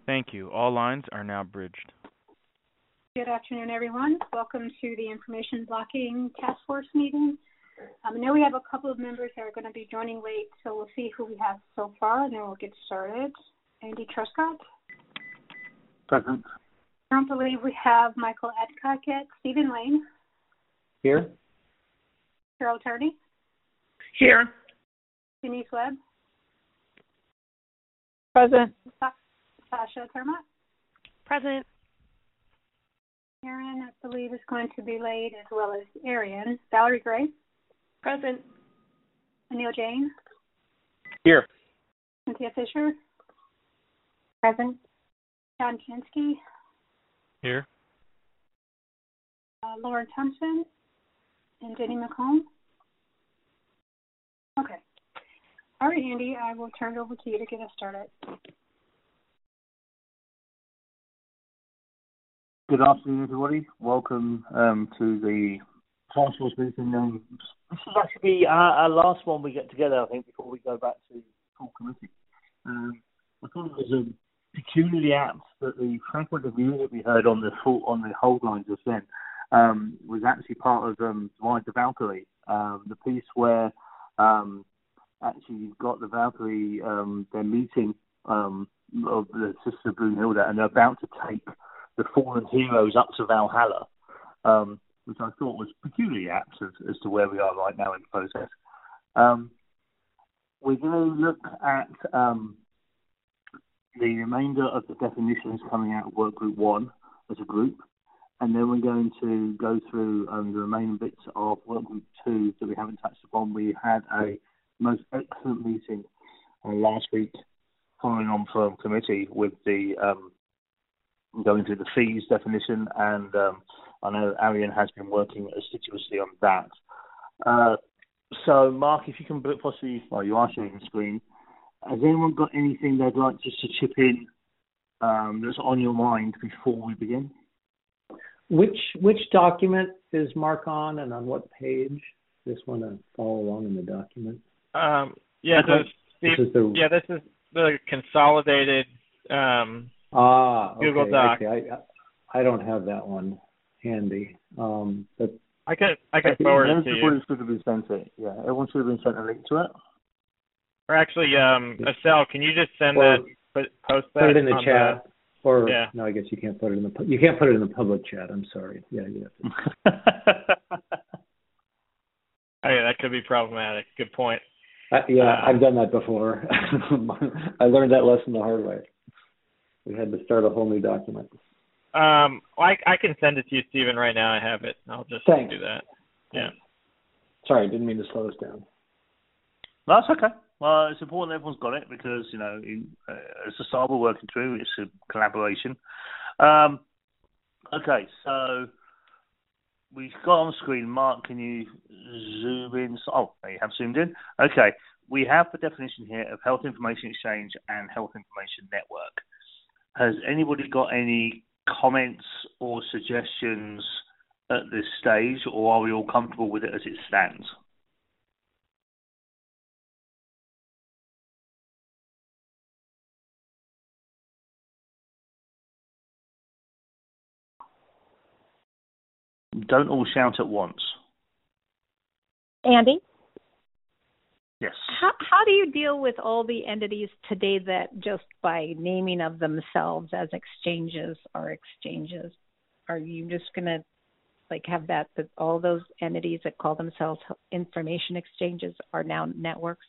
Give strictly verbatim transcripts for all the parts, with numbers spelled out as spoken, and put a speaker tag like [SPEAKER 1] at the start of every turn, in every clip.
[SPEAKER 1] Thank you. All lines are now bridged.
[SPEAKER 2] Good afternoon, everyone. Welcome to the Information Blocking Task Force meeting. Um, I know we have a couple of members that are going to be joining late, so we'll see who we have so far, and then we'll get started. Andy Truscott.
[SPEAKER 3] Present.
[SPEAKER 2] I don't believe we have Michael Adcock yet. Stephen Lane.
[SPEAKER 3] Here.
[SPEAKER 2] Carol Turney.
[SPEAKER 4] Here.
[SPEAKER 2] Denise Webb.
[SPEAKER 4] Present.
[SPEAKER 2] Sasha Terma.
[SPEAKER 4] Present.
[SPEAKER 2] Aaron, I believe, is going to be late, as well as Arian. Valerie Gray.
[SPEAKER 4] Present.
[SPEAKER 2] Anil Jain.
[SPEAKER 3] Here.
[SPEAKER 2] Cynthia Fisher.
[SPEAKER 4] Present.
[SPEAKER 2] John Kansky.
[SPEAKER 1] Here.
[SPEAKER 2] Uh, Lauren Thompson. And Jenny McComb. Okay. All right, Andy, I will turn it over to you to get us started.
[SPEAKER 3] Good afternoon, everybody. Welcome um, to the task force meeting. Um, this is actually our, our last one we get together, I think, before we go back to full committee. Um, I thought it was um, peculiarly apt that the fragment of music we heard on the full, on the hold line just then um, was actually part of um, Ride the Valkyrie, um, the piece where um, actually you've got the Valkyrie, um, they're meeting um, of the Sister Brunhilde, and they're about to take the fallen heroes up to Valhalla, um, which I thought was peculiarly apt as, as to where we are right now in the process. Um, we're going to look at um, the remainder of the definitions coming out of Work Group one as a group, and then we're going to go through um, the remaining bits of Work Group two that we haven't touched upon. We had a most excellent meeting uh, last week following on from committee with the um, going through the fees definition, and um, I know Arian has been working assiduously on that. Uh, so, Mark, if you can possibly, well, you are sharing the screen, has anyone got anything they'd like just to chip in um, that's on your mind before we begin?
[SPEAKER 5] Which which document is Mark on, and on what page? Just want to follow along in the document.
[SPEAKER 4] Um, yeah,
[SPEAKER 5] Okay.
[SPEAKER 4] the,
[SPEAKER 5] This is the
[SPEAKER 4] yeah, this is the consolidated um,
[SPEAKER 5] ah okay,
[SPEAKER 4] Google Doc.
[SPEAKER 5] Okay. I I don't have that one handy. Um, but
[SPEAKER 4] I can I can
[SPEAKER 3] I
[SPEAKER 4] forward it to you.
[SPEAKER 3] Should have been sent it. Yeah, everyone should have been sent a link to it.
[SPEAKER 4] Or actually, um, Estelle, can you just send
[SPEAKER 5] or
[SPEAKER 4] that, put, post that
[SPEAKER 5] put it in the
[SPEAKER 4] on
[SPEAKER 5] chat.
[SPEAKER 4] The,
[SPEAKER 5] or
[SPEAKER 4] yeah.
[SPEAKER 5] no, I guess you can't put it in the pu- you can't put it in the public chat. I'm sorry. Yeah, you have to.
[SPEAKER 4] Oh, yeah, that could be problematic. Good point.
[SPEAKER 5] Uh, yeah,
[SPEAKER 4] uh,
[SPEAKER 5] I've done that before. I learned that lesson the hard way. We had to start a whole new document.
[SPEAKER 4] Um, I I can send it to you, Stephen, right now. I have it. I'll just
[SPEAKER 5] Thanks.
[SPEAKER 4] do that. Yeah.
[SPEAKER 5] Sorry, I didn't mean to slow us down.
[SPEAKER 3] No, that's okay. Well, it's important everyone's got it because, you know, in, uh, it's a start we're working through. It's a collaboration. Um, okay, so we've got on screen, Mark, can you zoom in? Oh, you have zoomed in. Okay, we have the definition here of health information exchange and health information network. Has anybody got any comments or suggestions at this stage, or are we all comfortable with it as it stands? Don't all shout at once.
[SPEAKER 6] Andy?
[SPEAKER 3] Yes.
[SPEAKER 6] How how do you deal with all the entities today that just by naming of themselves as exchanges are exchanges? Are you just going to like have that, that all those entities that call themselves information exchanges are now networks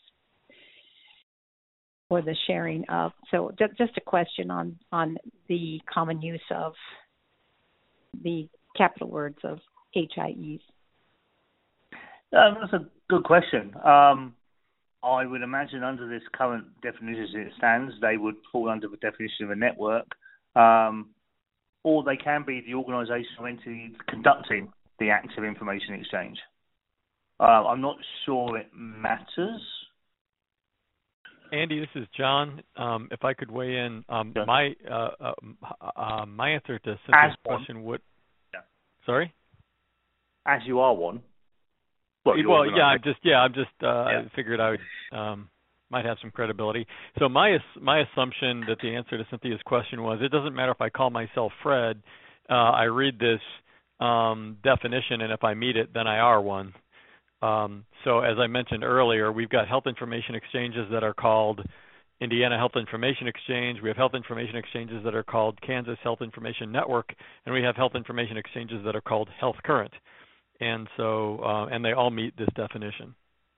[SPEAKER 6] for the sharing of? So just, just a question on, on the common use of the capital words of H I Es.
[SPEAKER 3] Um, that's a good question. Um, I would imagine under this current definition as it stands, they would fall under the definition of a network, um, or they can be the organisation or entity conducting the active information exchange. Uh, I'm not sure it matters.
[SPEAKER 7] Andy, this is John. Um, if I could weigh in, um,
[SPEAKER 3] Yeah.
[SPEAKER 7] my uh, uh, uh, my answer to
[SPEAKER 3] As
[SPEAKER 7] Cynthia's
[SPEAKER 3] one.
[SPEAKER 7] question would.
[SPEAKER 3] Yeah.
[SPEAKER 7] Sorry.
[SPEAKER 3] As you are one. Well,
[SPEAKER 7] Well,
[SPEAKER 3] you're
[SPEAKER 7] yeah, I'm
[SPEAKER 3] organising.
[SPEAKER 7] just yeah, I'm just uh,
[SPEAKER 3] Yeah.
[SPEAKER 7] I figured I would um, might have some credibility. So my my assumption that the answer to Cynthia's question was it doesn't matter if I call myself Fred. Uh, I read this um, definition, and if I meet it, then I are one. Um, so as I mentioned earlier, we've got health information exchanges that are called Indiana Health Information Exchange. We have health information exchanges that are called Kansas Health Information Network, and we have health information exchanges that are called Health Current. And so, uh, and they all meet this definition.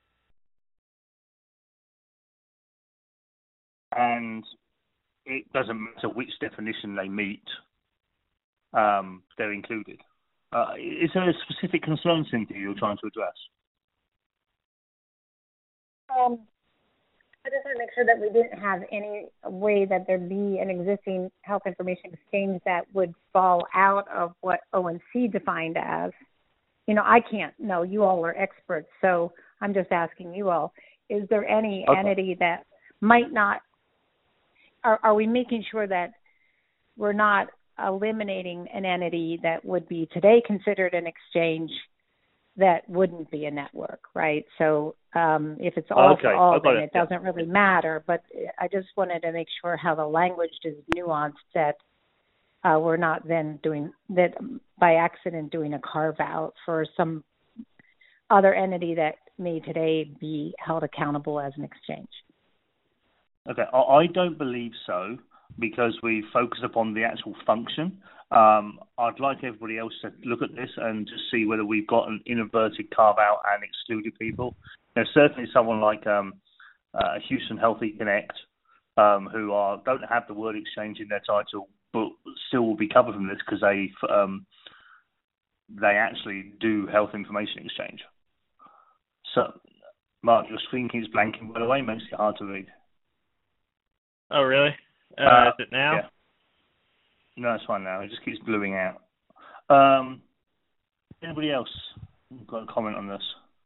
[SPEAKER 3] And it doesn't matter which definition they meet, um, they're included. Uh, is there a specific concern, Cynthia, you're trying to address?
[SPEAKER 6] Um, I just want to make sure that we didn't have any way that there be an existing health information exchange that would fall out of what O N C defined as. You know, I can't know. You all are experts, so I'm just asking you all. Is there any okay. entity that might not, are, are we making sure that we're not eliminating an entity that would be today considered an exchange that wouldn't be a network, right? So um, if it's all
[SPEAKER 3] okay.
[SPEAKER 6] for all, then
[SPEAKER 3] it,
[SPEAKER 6] it doesn't really matter. But I just wanted to make sure how the language is nuanced, that uh, we're not then doing that by accident doing a carve out for some other entity that may today be held accountable as an exchange.
[SPEAKER 3] Okay, I don't believe so, because we focus upon the actual function. Um, I'd like everybody else to look at this and just see whether we've got an inadvertent carve-out and excluded people. There's certainly someone like um, uh, Houston Healthy Connect, um, who are don't have the word exchange in their title, but still will be covered from this because they um, they actually do health information exchange. So, Mark, your screen keeps blanking, by the way, makes it hard to read.
[SPEAKER 4] Oh, really? Uh,
[SPEAKER 3] uh,
[SPEAKER 4] is it now?
[SPEAKER 3] Yeah. No, it's fine now. It just keeps bluing out. Um, anybody else got a comment on this?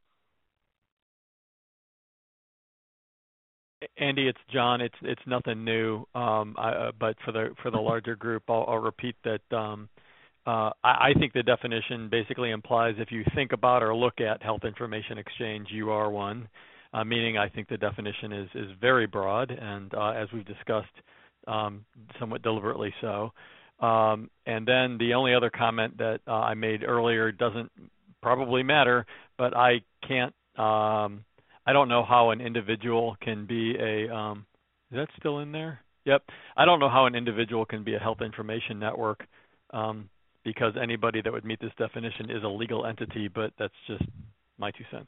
[SPEAKER 7] Andy, it's John. It's it's nothing new. Um, I, uh, but for the for the larger group, I'll, I'll repeat that. Um, uh, I, I think the definition basically implies if you think about or look at health information exchange, you are one. Uh, meaning, I think the definition is is very broad, and uh, as we've discussed, um, somewhat deliberately so. Um, and then the only other comment that uh, I made earlier doesn't probably matter, but I can't, um, I don't know how an individual can be a, um, is that still in there? Yep. I don't know how an individual can be a health information network, um, because anybody that would meet this definition is a legal entity, but that's just my two cents.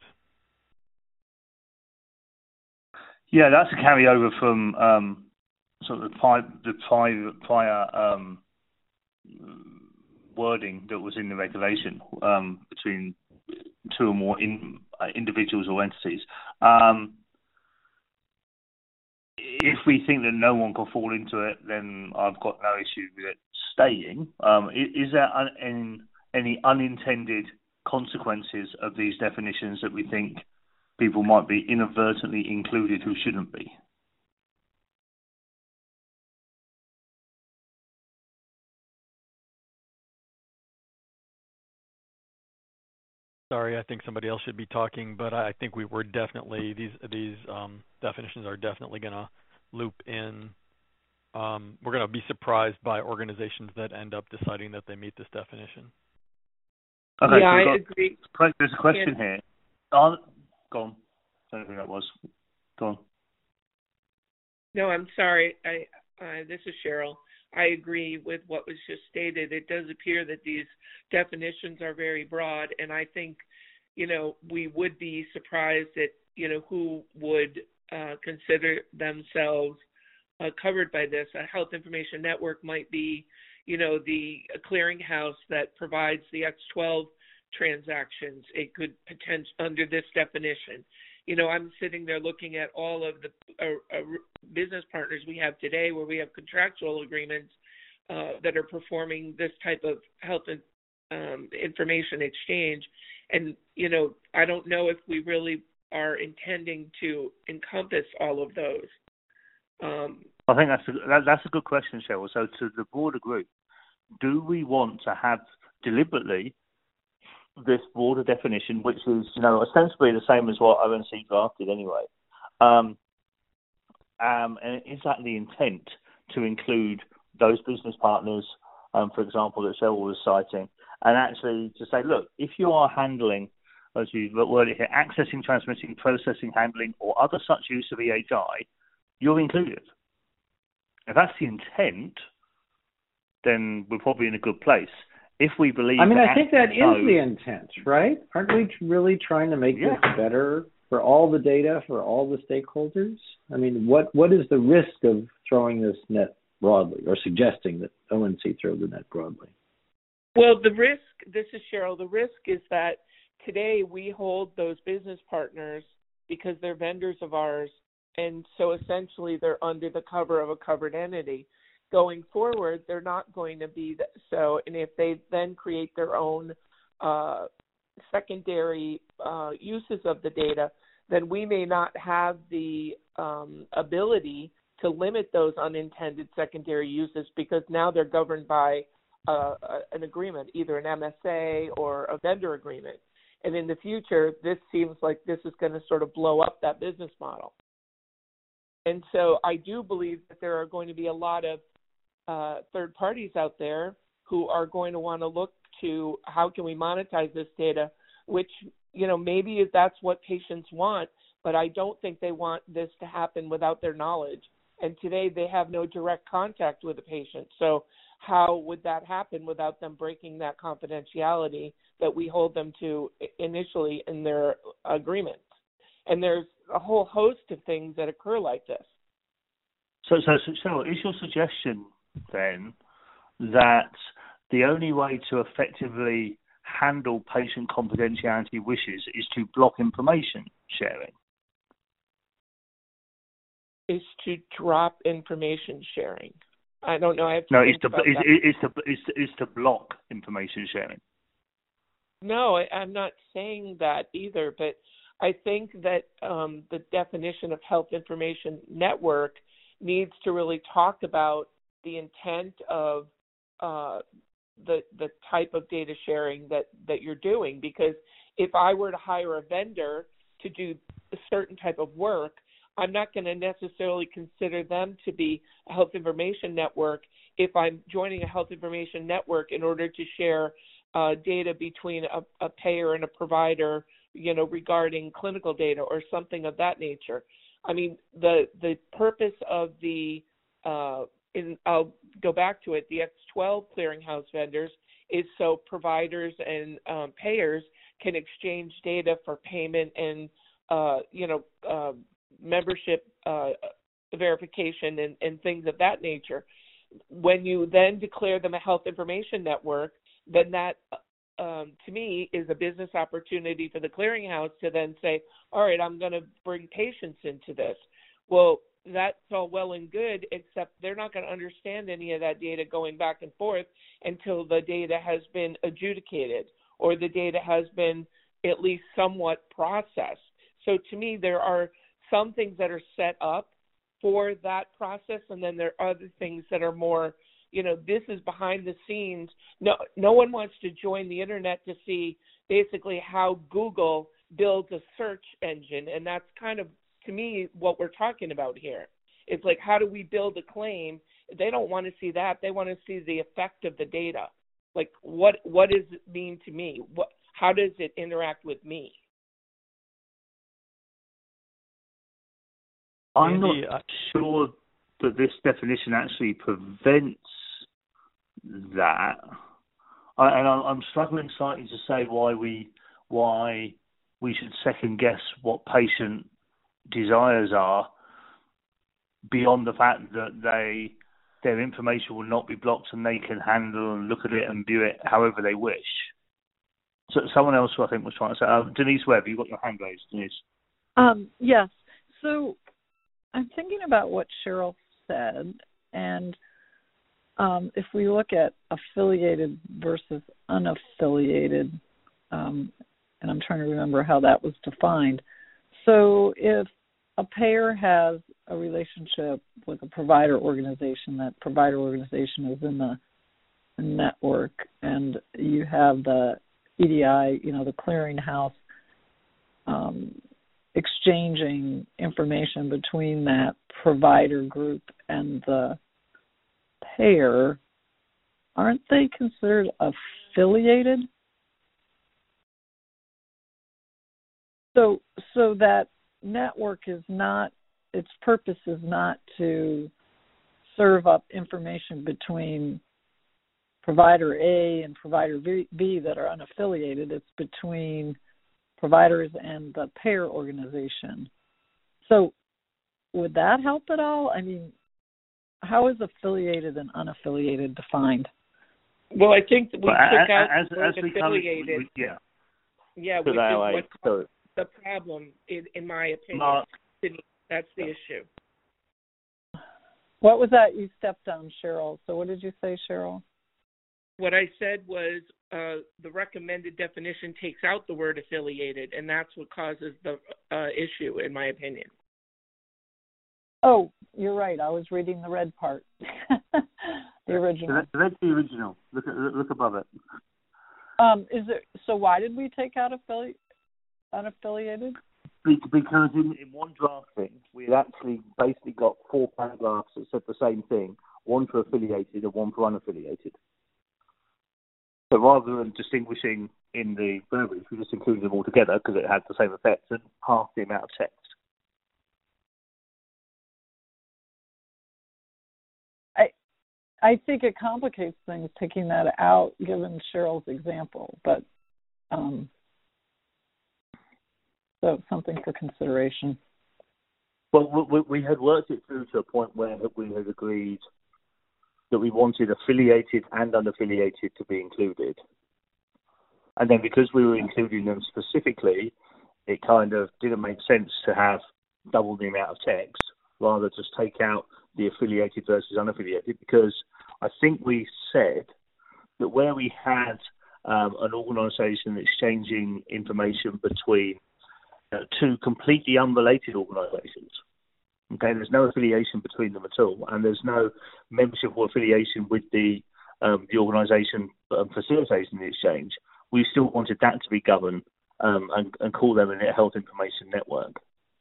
[SPEAKER 3] Yeah, that's a carryover from um, sort of the prior, the prior, prior um, wording that was in the regulation um, between two or more in, uh, individuals or entities. Um, if we think that no one can fall into it, then I've got no issue with it staying. Um, is, is there un, any unintended consequences of these definitions that we think people might be inadvertently included who shouldn't be?
[SPEAKER 7] Sorry, I think somebody else should be talking, but I think we were definitely, these these um, definitions are definitely going to loop in. Um, we're going to be surprised by organizations that end up deciding that they meet this definition.
[SPEAKER 3] Okay,
[SPEAKER 8] yeah,
[SPEAKER 3] so
[SPEAKER 8] I
[SPEAKER 3] got,
[SPEAKER 8] agree.
[SPEAKER 3] There's a question yeah. here. Oh, go on. I don't know who that was. Go on.
[SPEAKER 8] No, I'm sorry. I uh, this is Cheryl. I agree with what was just stated. It does appear that these definitions are very broad, and I think, you know, we would be surprised at, you know, who would uh, consider themselves uh, covered by this. A health information network might be, you know, the clearinghouse that provides the X twelve transactions. It could potentially under this definition. You know, I'm sitting there looking at all of the uh, uh, business partners we have today where we have contractual agreements uh, that are performing this type of health and, um, information exchange. And, you know, I don't know if we really are intending to encompass all of those. Um,
[SPEAKER 3] I think that's a, that, that's a good question, Cheryl. So to the broader group, do we want to have deliberately this broader definition, which is, you know, ostensibly the same as what O N C drafted anyway, um, Um, and is that the intent to include those business partners, um, for example, that Cheryl was citing, and actually to say, look, if you are handling, as you word it here, accessing, transmitting, processing, handling, or other such use of E H I, you're included. If that's the intent, then we're probably in a good place. If we believe,
[SPEAKER 5] I mean,
[SPEAKER 3] that
[SPEAKER 5] I think that
[SPEAKER 3] so,
[SPEAKER 5] is the intent, right? Aren't we really trying to make
[SPEAKER 3] yeah.
[SPEAKER 5] this better for all the data, for all the stakeholders? I mean, what what is the risk of throwing this net broadly, or suggesting that O N C throw the net broadly?
[SPEAKER 8] Well, the risk, this is Cheryl, the risk is that today we hold those business partners because they're vendors of ours, and so essentially they're under the cover of a covered entity. Going forward, they're not going to be so, and if they then create their own uh, secondary uh, uses of the data, then we may not have the um, ability to limit those unintended secondary uses because now they're governed by uh, an agreement, either an M S A or a vendor agreement. And in the future, this seems like this is going to sort of blow up that business model. And so I do believe that there are going to be a lot of uh, third parties out there who are going to want to look to how can we monetize this data, which, you know, maybe if that's what patients want, but I don't think they want this to happen without their knowledge. And today they have no direct contact with the patient. So how would that happen without them breaking that confidentiality that we hold them to initially in their agreements? And there's a whole host of things that occur like this.
[SPEAKER 3] So, so, so, so is your suggestion then that the only way to effectively handle patient confidentiality wishes is to block information sharing?
[SPEAKER 8] Is to drop information sharing. I don't know. I have to
[SPEAKER 3] no,
[SPEAKER 8] think
[SPEAKER 3] it's to
[SPEAKER 8] about
[SPEAKER 3] it's,
[SPEAKER 8] that.
[SPEAKER 3] it's to it's to it's to block information sharing.
[SPEAKER 8] No, I, I'm not saying that either. But I think that um, the definition of health information network needs to really talk about the intent of uh, the the type of data sharing that, that you're doing. Because if I were to hire a vendor to do a certain type of work, I'm not going to necessarily consider them to be a health information network if I'm joining a health information network in order to share uh, data between a, a payer and a provider, you know, regarding clinical data or something of that nature. I mean, the the purpose of the, uh, in, I'll go back to it, the X twelve clearinghouse vendors is so providers and um, payers can exchange data for payment and, uh, you know, uh, membership uh, verification and, and things of that nature. When you then declare them a health information network, then that, um, to me, is a business opportunity for the clearinghouse to then say, all right, I'm going to bring patients into this. Well, that's all well and good, except they're not going to understand any of that data going back and forth until the data has been adjudicated or the data has been at least somewhat processed. So to me, there are some things that are set up for that process, and then there are other things that are more, you know, this is behind the scenes. No, no one wants to join the internet to see basically how Google builds a search engine, and that's kind of, to me, what we're talking about here. It's like, how do we build a claim? They don't want to see that. They want to see the effect of the data. Like, what what does it mean to me? What, how does it interact with me?
[SPEAKER 3] I'm
[SPEAKER 7] Andy,
[SPEAKER 3] not
[SPEAKER 7] I-
[SPEAKER 3] sure that this definition actually prevents that, I, and I'm struggling slightly to say why we why we should second guess what patient desires are beyond the fact that they their information will not be blocked and they can handle and look at it and view it however they wish. So someone else, I think, was trying to say, uh, Denise Webb, you've got your hand raised, Denise.
[SPEAKER 6] Um, yes. So I'm thinking about what Cheryl said, and um, if we look at affiliated versus unaffiliated, um, and I'm trying to remember how that was defined. So if a payer has a relationship with a provider organization, that provider organization is in the network, and you have the E D I, you know, the clearinghouse um,
[SPEAKER 9] exchanging information between that provider group and the payer, aren't they considered affiliated? So, so that network is not, its purpose is not to serve up information between provider A and provider B that are unaffiliated. It's between providers and the payer organization. So would that help at all? I mean, how is affiliated and unaffiliated defined?
[SPEAKER 8] Well, I think that we
[SPEAKER 3] Well,
[SPEAKER 8] took
[SPEAKER 3] a-
[SPEAKER 8] out
[SPEAKER 3] as-
[SPEAKER 8] the word
[SPEAKER 3] as we come-
[SPEAKER 8] affiliated.
[SPEAKER 3] we- yeah.
[SPEAKER 8] Yeah,
[SPEAKER 3] So
[SPEAKER 8] which
[SPEAKER 3] that
[SPEAKER 8] is
[SPEAKER 3] way,
[SPEAKER 8] what's
[SPEAKER 3] so-
[SPEAKER 8] the problem, in, in my opinion.
[SPEAKER 3] Mark.
[SPEAKER 8] That's the issue.
[SPEAKER 9] What was that you stepped on, Cheryl? So what did you say, Cheryl?
[SPEAKER 8] What I said was uh, the recommended definition takes out the word affiliated, and that's what causes the uh, issue, in my opinion.
[SPEAKER 9] Oh, you're right. I was reading the red part. The original.
[SPEAKER 3] So that's the original. Look at look above it.
[SPEAKER 9] Um, is there? So why did we take out affili- unaffiliated?
[SPEAKER 3] Because in, in one drafting, we had actually basically got four paragraphs that said the same thing, one for affiliated and one for unaffiliated. So rather than distinguishing in the verbiage, we just included them all together because it had the same effect and half the amount of text.
[SPEAKER 9] I I think it complicates things taking that out, given Cheryl's example, but um, so it's something for consideration.
[SPEAKER 3] Well, we, we had worked it through to a point where we had agreed that we wanted affiliated and unaffiliated to be included. And then because we were including them specifically, it kind of didn't make sense to have double the amount of text, rather just take out the affiliated versus unaffiliated, because I think we said that where we had um, an organisation exchanging information between uh, two completely unrelated organisations, okay, there's no affiliation between them at all, and there's no membership or affiliation with the um, the organisation um, facilitating the exchange, we still wanted that to be governed um, and, and call them a health information network.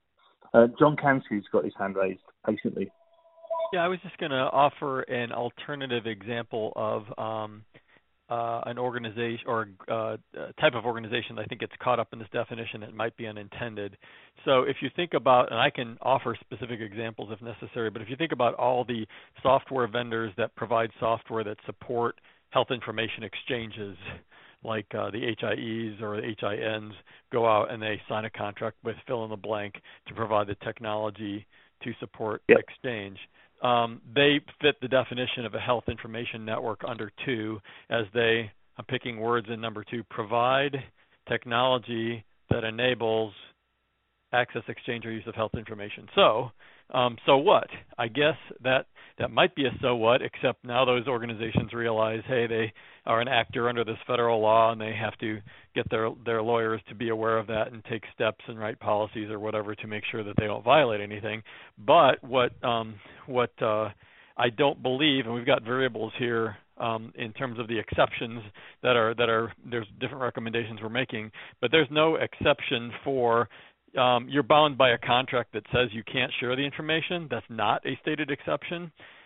[SPEAKER 3] Uh, John Cansky's got his hand raised patiently.
[SPEAKER 7] Yeah, I was just going to offer an alternative example of um, uh, an organization or uh, type of organization that I think gets caught up in this definition. It might be unintended. So if you think about, and I can offer specific examples if necessary, but if you think about all the software vendors that provide software that support health information exchanges, like uh, the H I Es or the H I Ns go out and they sign a contract with fill in the blank to provide the technology to support
[SPEAKER 3] yep.
[SPEAKER 7] exchange. Um, they fit the definition of a health information network under two, as they, I'm picking words in number two, provide technology that enables access, exchange, or use of health information. So, um, so what? I guess that that might be a so what, except now those organizations realize, hey, they are an actor under this federal law, and they have to get their their lawyers to be aware of that and take steps and write policies or whatever to make sure that they don't violate anything. But what um, what uh, I don't believe, and we've got variables here um, in terms of the exceptions that are that are there's different recommendations we're making, but there's no exception for Um, you're bound by a contract that says you can't share the information. That's not a stated exception.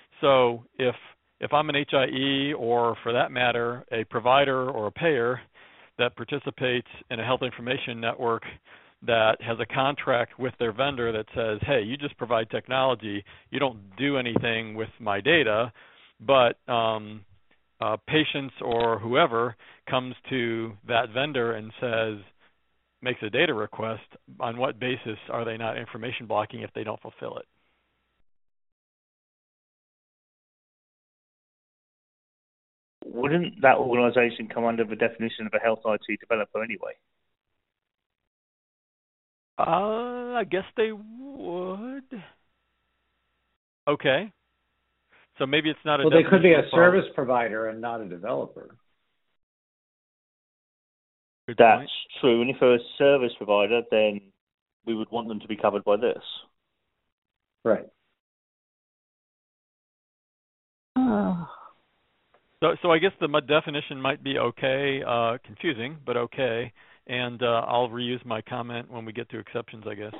[SPEAKER 7] So if if I'm an H I E, or for that matter, a provider or a payer that participates in a health information network that has a contract with their vendor that says, hey, you just provide technology, you don't do anything with my data, but um, uh, patients or whoever comes to that vendor and says, makes a data request, on what basis are they not information blocking if they don't fulfill it?
[SPEAKER 3] Wouldn't that organisation come under the definition of a health I T developer anyway?
[SPEAKER 7] Uh, I guess they would. Okay. So maybe it's not a
[SPEAKER 5] well, they could be a
[SPEAKER 7] definitional problem.
[SPEAKER 5] service provider and not a developer.
[SPEAKER 7] Good
[SPEAKER 3] That's
[SPEAKER 7] point.
[SPEAKER 3] true. And if they're a service provider, then we would want them to be covered by this.
[SPEAKER 5] Right.
[SPEAKER 9] Oh.
[SPEAKER 7] So, so I guess the definition might be okay, uh, confusing, but okay. and uh, I'll reuse my comment when we get to exceptions, I guess.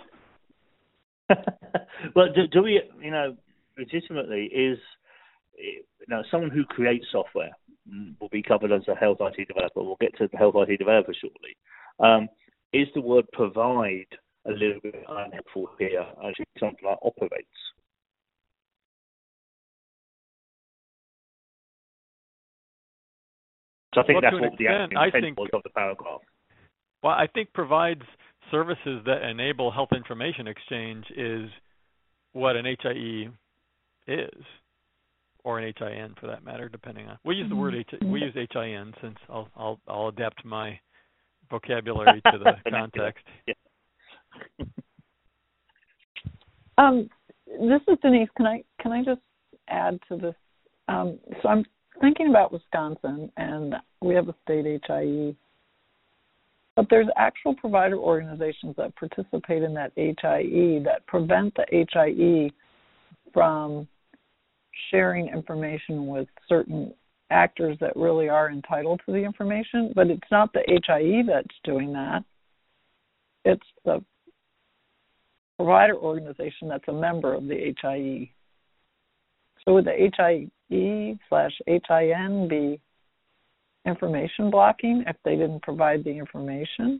[SPEAKER 3] Well, do, do we, you know, legitimately is, you know, someone who creates software will be covered as a health I T developer. We'll get to the health I T developer shortly. Um, is the word provide a little bit unhelpful here? Actually, something like operates. So I think
[SPEAKER 7] well,
[SPEAKER 3] that's what the
[SPEAKER 7] extent,
[SPEAKER 3] actual intent
[SPEAKER 7] think,
[SPEAKER 3] was of the paragraph.
[SPEAKER 7] Well, I think provides services that enable health information exchange is what an H I E is, or an H I N for that matter, depending on. We use the word H, we use H I N since I'll I'll I'll adapt my vocabulary to the context.
[SPEAKER 3] Yeah.
[SPEAKER 9] um, this is Denise. Can I can I just add to this? Um, so I'm thinking about Wisconsin, and we have a state H I E, but there's actual provider organizations that participate in that H I E that prevent the H I E from sharing information with certain actors that really are entitled to the information, but it's not the H I E that's doing that. It's the provider organization that's a member of the H I E. So would the H I E slash H I N be information blocking if they didn't provide the information?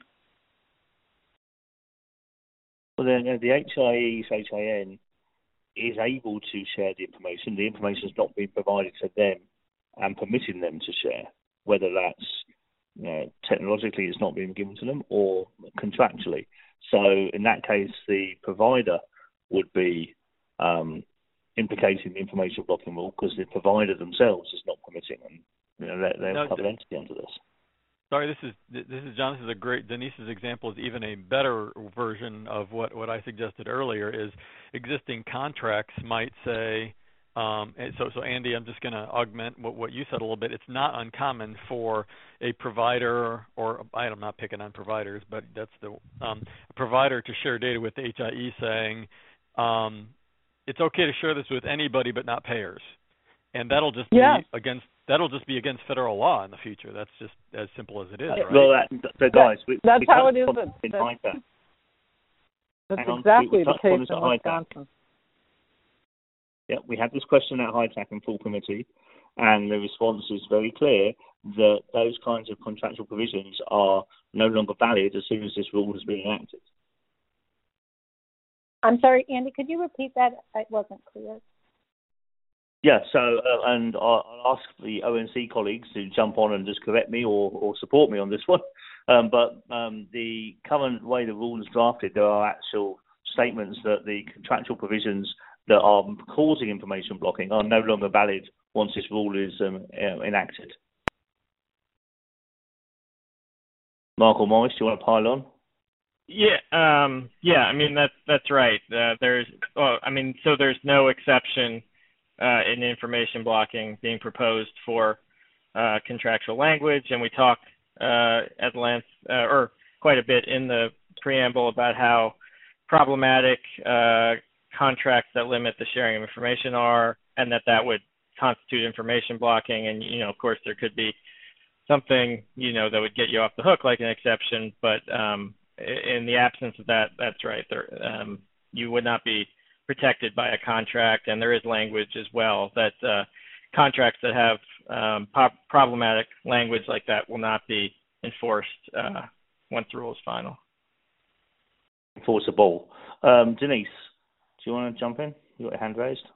[SPEAKER 3] Well, then uh, the H I E slash H I N is able to share the information. The information has not been provided to them and permitting them to share, whether that's, you know, technologically it's not being given to them or contractually. So in that case, the provider would be um, implicating the information blocking rule because the provider themselves is not permitting them. You know, they're, they're
[SPEAKER 7] no,
[SPEAKER 3] a public entity under this.
[SPEAKER 7] Sorry, this is this is John. This is a great. Denise's example is even a better version of what, what I suggested earlier. Is existing contracts might say, um, and so so Andy, I'm just going to augment what, what you said a little bit. It's not uncommon for a provider, or I'm not picking on providers, but that's the um, a provider to share data with the H I E saying um, it's okay to share this with anybody but not payers, and that'll just
[SPEAKER 9] yeah.
[SPEAKER 7] be against. That'll just be against federal law in the future. That's just as simple as it is, right?
[SPEAKER 3] Well, that, so guys, we,
[SPEAKER 9] that's
[SPEAKER 3] we
[SPEAKER 9] how it is.
[SPEAKER 3] In
[SPEAKER 9] that's that's
[SPEAKER 3] Hang
[SPEAKER 9] exactly
[SPEAKER 3] on, we, we
[SPEAKER 9] the case in Wisconsin.
[SPEAKER 3] Yeah, we had this question at HITAC and full committee, and the response is very clear that those kinds of contractual provisions are no longer valid as soon as this rule has been enacted.
[SPEAKER 2] I'm sorry, Andy, could you repeat that? It wasn't clear.
[SPEAKER 3] Yeah, so, uh, and I'll, I'll ask the O N C colleagues to jump on and just correct me or, or support me on this one. Um, but um, the current way the rule is drafted, there are actual statements that the contractual provisions that are causing information blocking are no longer valid once this rule is um, uh, enacted. Mark or Morris, do you want to pile on?
[SPEAKER 4] Yeah, um, yeah. I mean that's that's right. Uh, there's, well, I mean, so there's no exception uh, in information blocking being proposed for uh, contractual language, and we talk uh, at length uh, or quite a bit in the preamble about how problematic uh, contracts that limit the sharing of information are, and that that would constitute information blocking. And you know, of course, there could be something you know that would get you off the hook, like an exception, but um, in the absence of that, that's right. There, um, you would not be protected by a contract, and there is language as well that uh, contracts that have um, pop- problematic language like that will not be enforced uh, once the rule is final.
[SPEAKER 3] Enforceable. Um, Denise, do you want to jump in? You got your hand raised?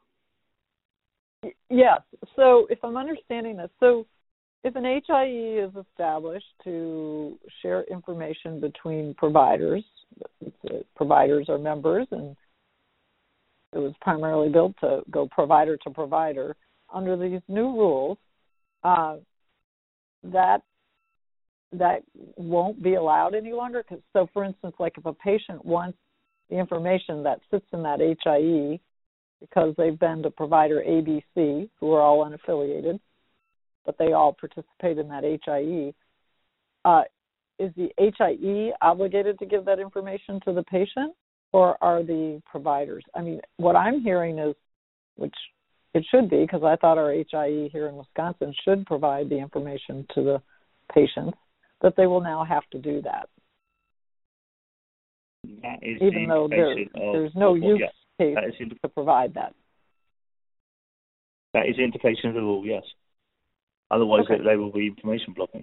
[SPEAKER 9] Yes. So if I'm understanding this, so if an H I E is established to share information between providers, providers are members, and it was primarily built to go provider to provider, under these new rules, uh, that that won't be allowed any longer. Cause, so, for instance, like if a patient wants the information that sits in that H I E because they've been to provider A B C, who are all unaffiliated, but they all participate in that H I E, uh, is the H I E obligated to give that information to the patient, or are the providers? I mean, what I'm hearing is, which it should be, because I thought our H I E here in Wisconsin should provide the information to the patients, that they will now have to do that.
[SPEAKER 3] That is
[SPEAKER 9] even
[SPEAKER 3] the
[SPEAKER 9] though there,
[SPEAKER 3] indication of,
[SPEAKER 9] there's no
[SPEAKER 3] of what-
[SPEAKER 9] use
[SPEAKER 3] yeah,
[SPEAKER 9] case
[SPEAKER 3] that is, indi-
[SPEAKER 9] to provide that.
[SPEAKER 3] that is the indication of the rule, yes. Otherwise,
[SPEAKER 9] Okay.
[SPEAKER 3] they, they will be information blocking.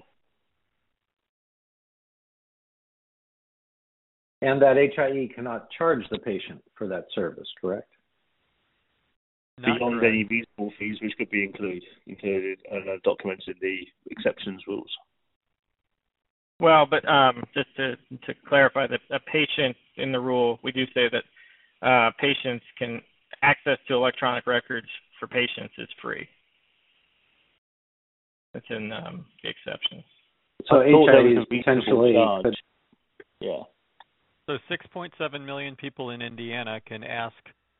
[SPEAKER 5] And that H I E cannot charge the patient for that service, correct?
[SPEAKER 7] Not
[SPEAKER 3] Beyond
[SPEAKER 7] correct.
[SPEAKER 3] any reasonable fees which could be included, included and uh, documented in the exceptions rules.
[SPEAKER 4] Well, but um, just to to clarify, that a patient in the rule, we do say that uh, patients can access to electronic records for patients is free. That's in um, the exceptions.
[SPEAKER 5] So
[SPEAKER 3] I
[SPEAKER 5] H
[SPEAKER 3] thought there
[SPEAKER 5] I E
[SPEAKER 3] was
[SPEAKER 5] is
[SPEAKER 3] a reasonable
[SPEAKER 5] potentially
[SPEAKER 3] charge.
[SPEAKER 5] could,
[SPEAKER 3] Yeah.
[SPEAKER 7] So six point seven million people in Indiana can ask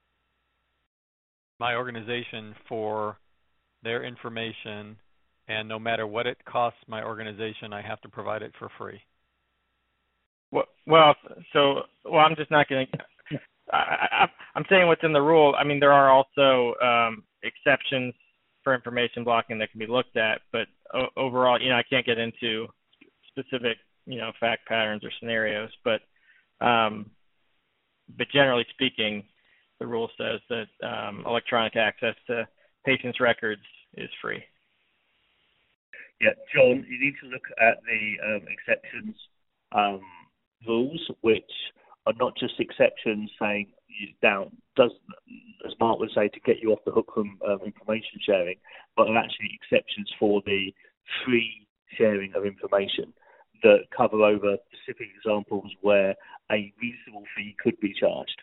[SPEAKER 7] my organization for their information, and no matter what it costs my organization, I have to provide it for free.
[SPEAKER 4] Well, well, so well, I'm just not going to. I'm saying what's in the rule. I mean, there are also um, exceptions for information blocking that can be looked at, but o- overall, you know, I can't get into specific, you know, fact patterns or scenarios, but um, but generally speaking, the rule says that um, electronic access to patients' records is free.
[SPEAKER 3] Yeah, John, you need to look at the um, exceptions um, rules, which are not just exceptions saying you down does, as Mark would say, to get you off the hook from um, information sharing, but are actually exceptions for the free sharing of information that cover over specific examples where a reasonable fee could be charged.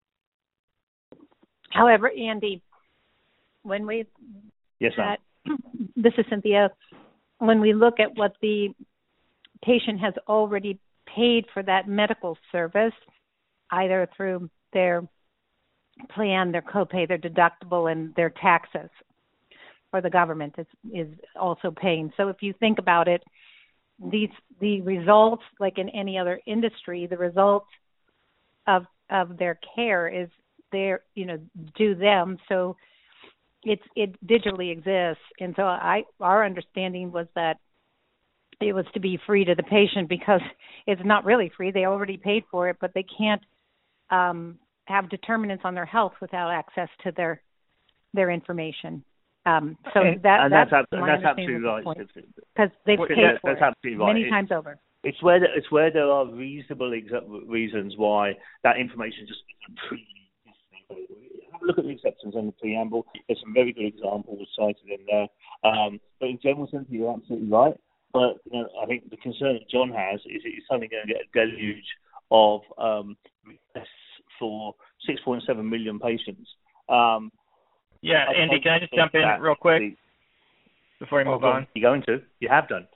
[SPEAKER 6] However, Andy, when we
[SPEAKER 3] Yes, ma'am.
[SPEAKER 6] at, this is Cynthia, when we look at what the patient has already paid for that medical service, either through their plan, their copay, their deductible, and their taxes, or the government is, is also paying. So if you think about it, these the results, like in any other industry, the results of of their care is their, you know, due them. So it's it digitally exists, and so I our understanding was that it was to be free to the patient because it's not really free. They already paid for it, but they can't um, have determinants on their health without access to their their information. Um, so
[SPEAKER 3] and,
[SPEAKER 6] that
[SPEAKER 3] and
[SPEAKER 6] that's,
[SPEAKER 3] that's,
[SPEAKER 6] my
[SPEAKER 3] that's
[SPEAKER 6] understanding
[SPEAKER 3] absolutely right.
[SPEAKER 6] because they've
[SPEAKER 3] Well,
[SPEAKER 6] paid
[SPEAKER 3] that,
[SPEAKER 6] for
[SPEAKER 3] that's
[SPEAKER 6] it
[SPEAKER 3] absolutely right.
[SPEAKER 6] many
[SPEAKER 3] It's,
[SPEAKER 6] times over.
[SPEAKER 3] It's where the, it's where there are reasonable exa- reasons why that information just isn't freely available. Have a look at the exceptions in the preamble. There's some very good examples cited in there. Um, but in general sense, you're absolutely right. But you know, I think the concern that John has is that he's suddenly going to get a deluge of um, requests for six point seven million patients. Um,
[SPEAKER 4] Yeah,
[SPEAKER 3] I
[SPEAKER 4] Andy,
[SPEAKER 3] don't
[SPEAKER 4] can I just
[SPEAKER 3] think
[SPEAKER 4] jump in
[SPEAKER 3] that
[SPEAKER 4] real quick
[SPEAKER 3] the-
[SPEAKER 4] before we
[SPEAKER 3] Oh,
[SPEAKER 4] move
[SPEAKER 3] go
[SPEAKER 4] on?
[SPEAKER 3] You're going to? You have done.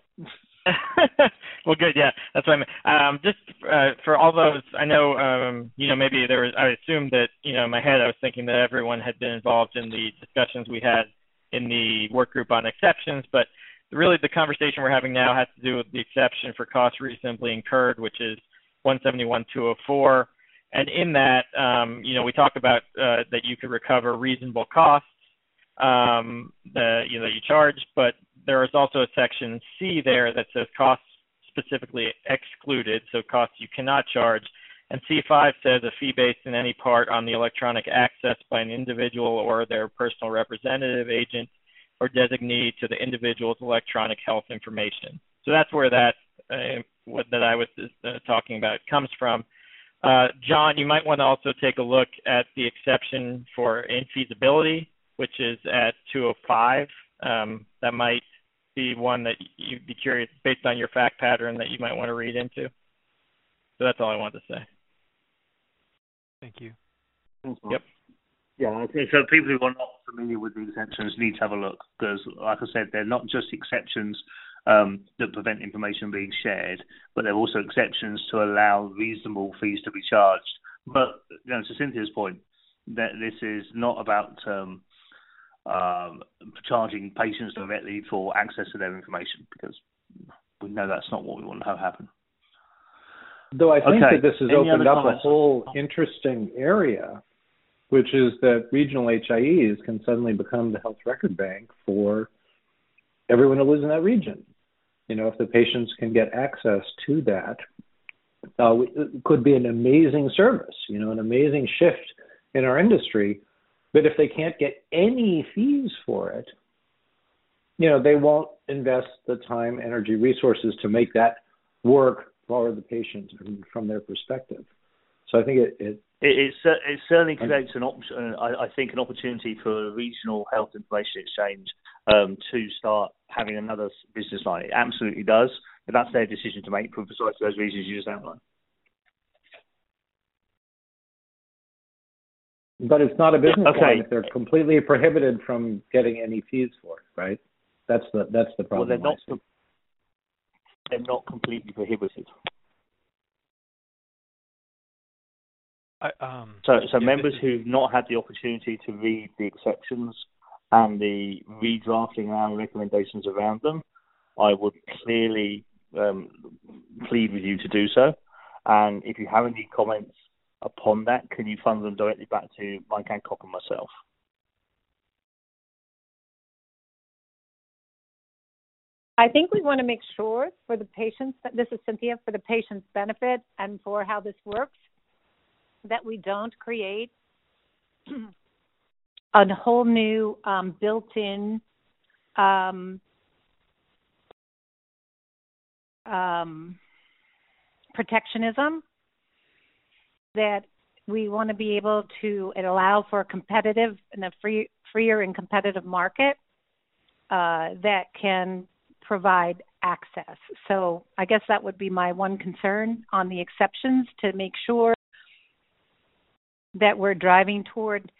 [SPEAKER 4] Well, good. Yeah, that's what I meant. Um, just uh, for all those, I know, um, you know, maybe there was. I assumed that, you know, in my head, I was thinking that everyone had been involved in the discussions we had in the work group on exceptions, but really the conversation we're having now has to do with the exception for costs reasonably incurred, which is one seventy-one two oh four. And in that, um, you know, we talk about uh, that you could recover reasonable costs um, that, you know, you charge, but there is also a section C there that says costs specifically excluded, so costs you cannot charge. And C five says a fee based in any part on the electronic access by an individual or their personal representative, agent, or designee to the individual's electronic health information. So that's where that uh, what that I was uh, talking about comes from. Uh, John, you might want to also take a look at the exception for infeasibility, which is at two oh five. Um, that might be one that you'd be curious, based on your fact pattern, that you might want to read into. So that's all I wanted to say.
[SPEAKER 7] Thank you.
[SPEAKER 4] Yep.
[SPEAKER 3] Yeah, I think so. People who are not familiar with the exceptions need to have a look because, like I said, they're not just exceptions um, that prevent information being shared, but they're also exceptions to allow reasonable fees to be charged. But you know, to Cynthia's point, that this is not about um, um, charging patients directly for access to their information because we know that's not what we want to have happen.
[SPEAKER 5] Though I think
[SPEAKER 3] Okay.
[SPEAKER 5] that this has
[SPEAKER 3] Any
[SPEAKER 5] opened
[SPEAKER 3] other
[SPEAKER 5] up
[SPEAKER 3] comments?
[SPEAKER 5] a whole interesting area, which is that regional H I Es can suddenly become the health record bank for everyone who lives in that region. You know, if the patients can get access to that, uh, it could be an amazing service, you know, an amazing shift in our industry. But if they can't get any fees for it, you know, they won't invest the time, energy, resources to make that work for the patient from, from their perspective. So I think it it,
[SPEAKER 3] it, it, it certainly creates an option. I, I think an opportunity for a regional health information exchange um, to start having another business line. It absolutely does, but that's their decision to make for precisely those reasons you just outlined.
[SPEAKER 5] But it's not a business
[SPEAKER 3] okay.
[SPEAKER 5] line if they're completely prohibited from getting any fees for it, right? That's the that's the problem.
[SPEAKER 3] Well, they're not. They're not completely prohibited.
[SPEAKER 7] I, um,
[SPEAKER 3] so, so
[SPEAKER 7] yeah,
[SPEAKER 3] members
[SPEAKER 7] is...
[SPEAKER 3] who've not had the opportunity to read the exceptions and the redrafting our recommendations around them, I would clearly um, plead with you to do so. And if you have any comments upon that, can you fund them directly back to Mike Hancock and myself?
[SPEAKER 6] I think we want to make sure for the patients, this is Cynthia, for the patient's benefit and for how this works, that we don't create a whole new um, built-in um, um, protectionism, that we want to be able to allow for a competitive and a free, freer and competitive market uh, that can provide access. So I guess that would be my one concern on the exceptions, to make sure that we're driving toward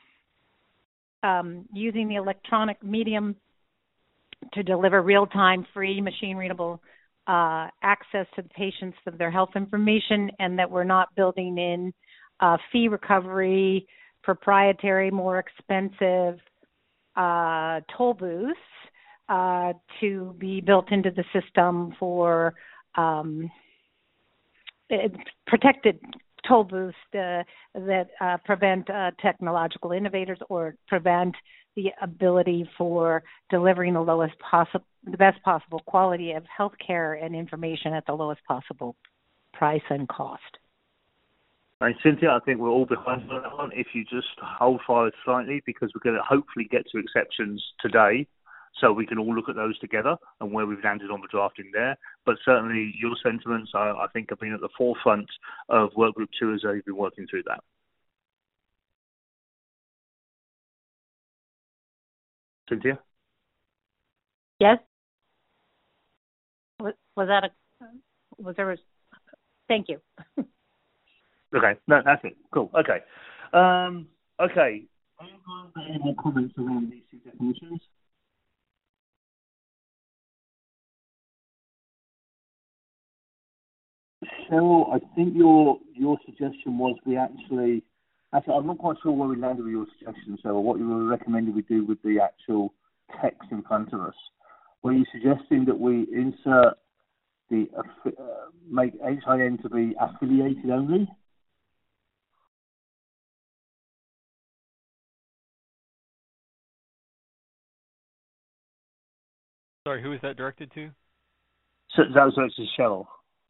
[SPEAKER 6] um, using the electronic medium to deliver real-time, free, machine-readable uh, access to the patients of their health information, and that we're not building in uh, fee recovery, proprietary, more expensive uh, toll booths uh, to be built into the system for um, protected toll booths uh, that uh, prevent uh, technological innovators or prevent the ability for delivering the lowest possible, the best possible quality of healthcare and information at the lowest possible price and cost.
[SPEAKER 3] And Cynthia, I think we're all behind on that one. If you just hold fire slightly, because we're going to hopefully get to exceptions today, so we can all look at those together and where we've landed on the drafting there. But certainly your sentiments, I, I think, have been at the forefront of Work Group two as they've been working through that. Cynthia?
[SPEAKER 6] Yes? Was, was that a... Was there a... Thank you.
[SPEAKER 3] Okay, no, that's it. Cool. Okay. Um, okay. Any more comments around these two definitions? Cheryl, I think your your suggestion was we actually, actually, I'm not quite sure where we landed with your suggestion, Cheryl, what you were recommending we do with the actual text in front of us. Were you suggesting that we insert the, uh, make H I N to be affiliated only?
[SPEAKER 7] Sorry, who is that directed to?
[SPEAKER 3] So that was directed to Cheryl.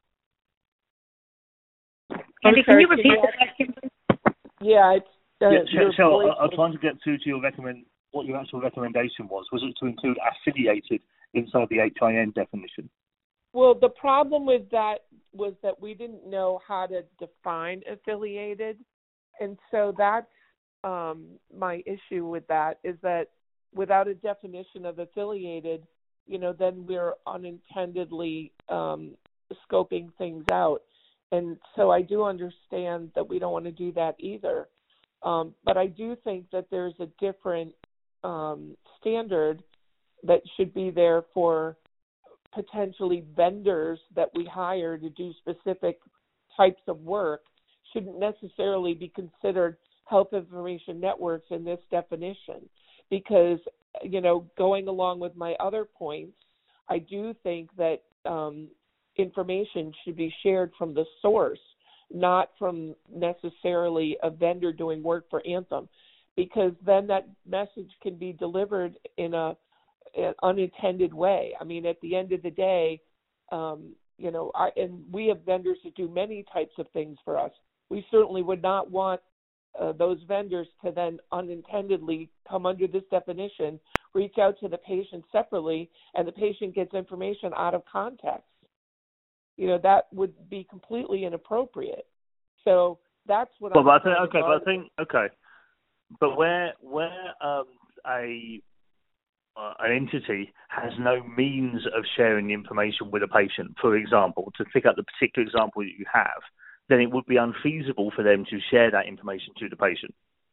[SPEAKER 6] Andy, can you repeat the question, please?
[SPEAKER 8] Yeah, it's, uh,
[SPEAKER 3] yeah, Cheryl, I, I'm trying to get through to your recommend, what your actual recommendation was. Was it to include affiliated inside the H I N definition?
[SPEAKER 8] Well, the problem with that was that we didn't know how to define affiliated. And so that's um, my issue with that, is that without a definition of affiliated, you know, then we're unintendedly um, scoping things out. And so I do understand that we don't want to do that either. Um, but I do think that there's a different um, standard that should be there for potentially vendors that we hire to do specific types of work. Shouldn't necessarily be considered health information networks in this definition. Because, you know, going along with my other points, I do think that um, information should be shared from the source, not from necessarily a vendor doing work for Anthem, because then that message can be delivered in a an unintended way. I mean, at the end of the day, um, you know, I, and we have vendors that do many types of things for us. We certainly would not want uh, those vendors to then unintendedly come under this definition, reach out to the patient separately, and the patient gets information out of context. You know, that would be completely inappropriate. So that's what
[SPEAKER 3] well,
[SPEAKER 8] I'm
[SPEAKER 3] but I think, okay,
[SPEAKER 8] guard
[SPEAKER 3] but I think, okay, but where, where um, a Uh, an entity has no means of sharing the information with a patient, for example, to pick up the particular example that you have, then it would be unfeasible for them to share that information to the patient.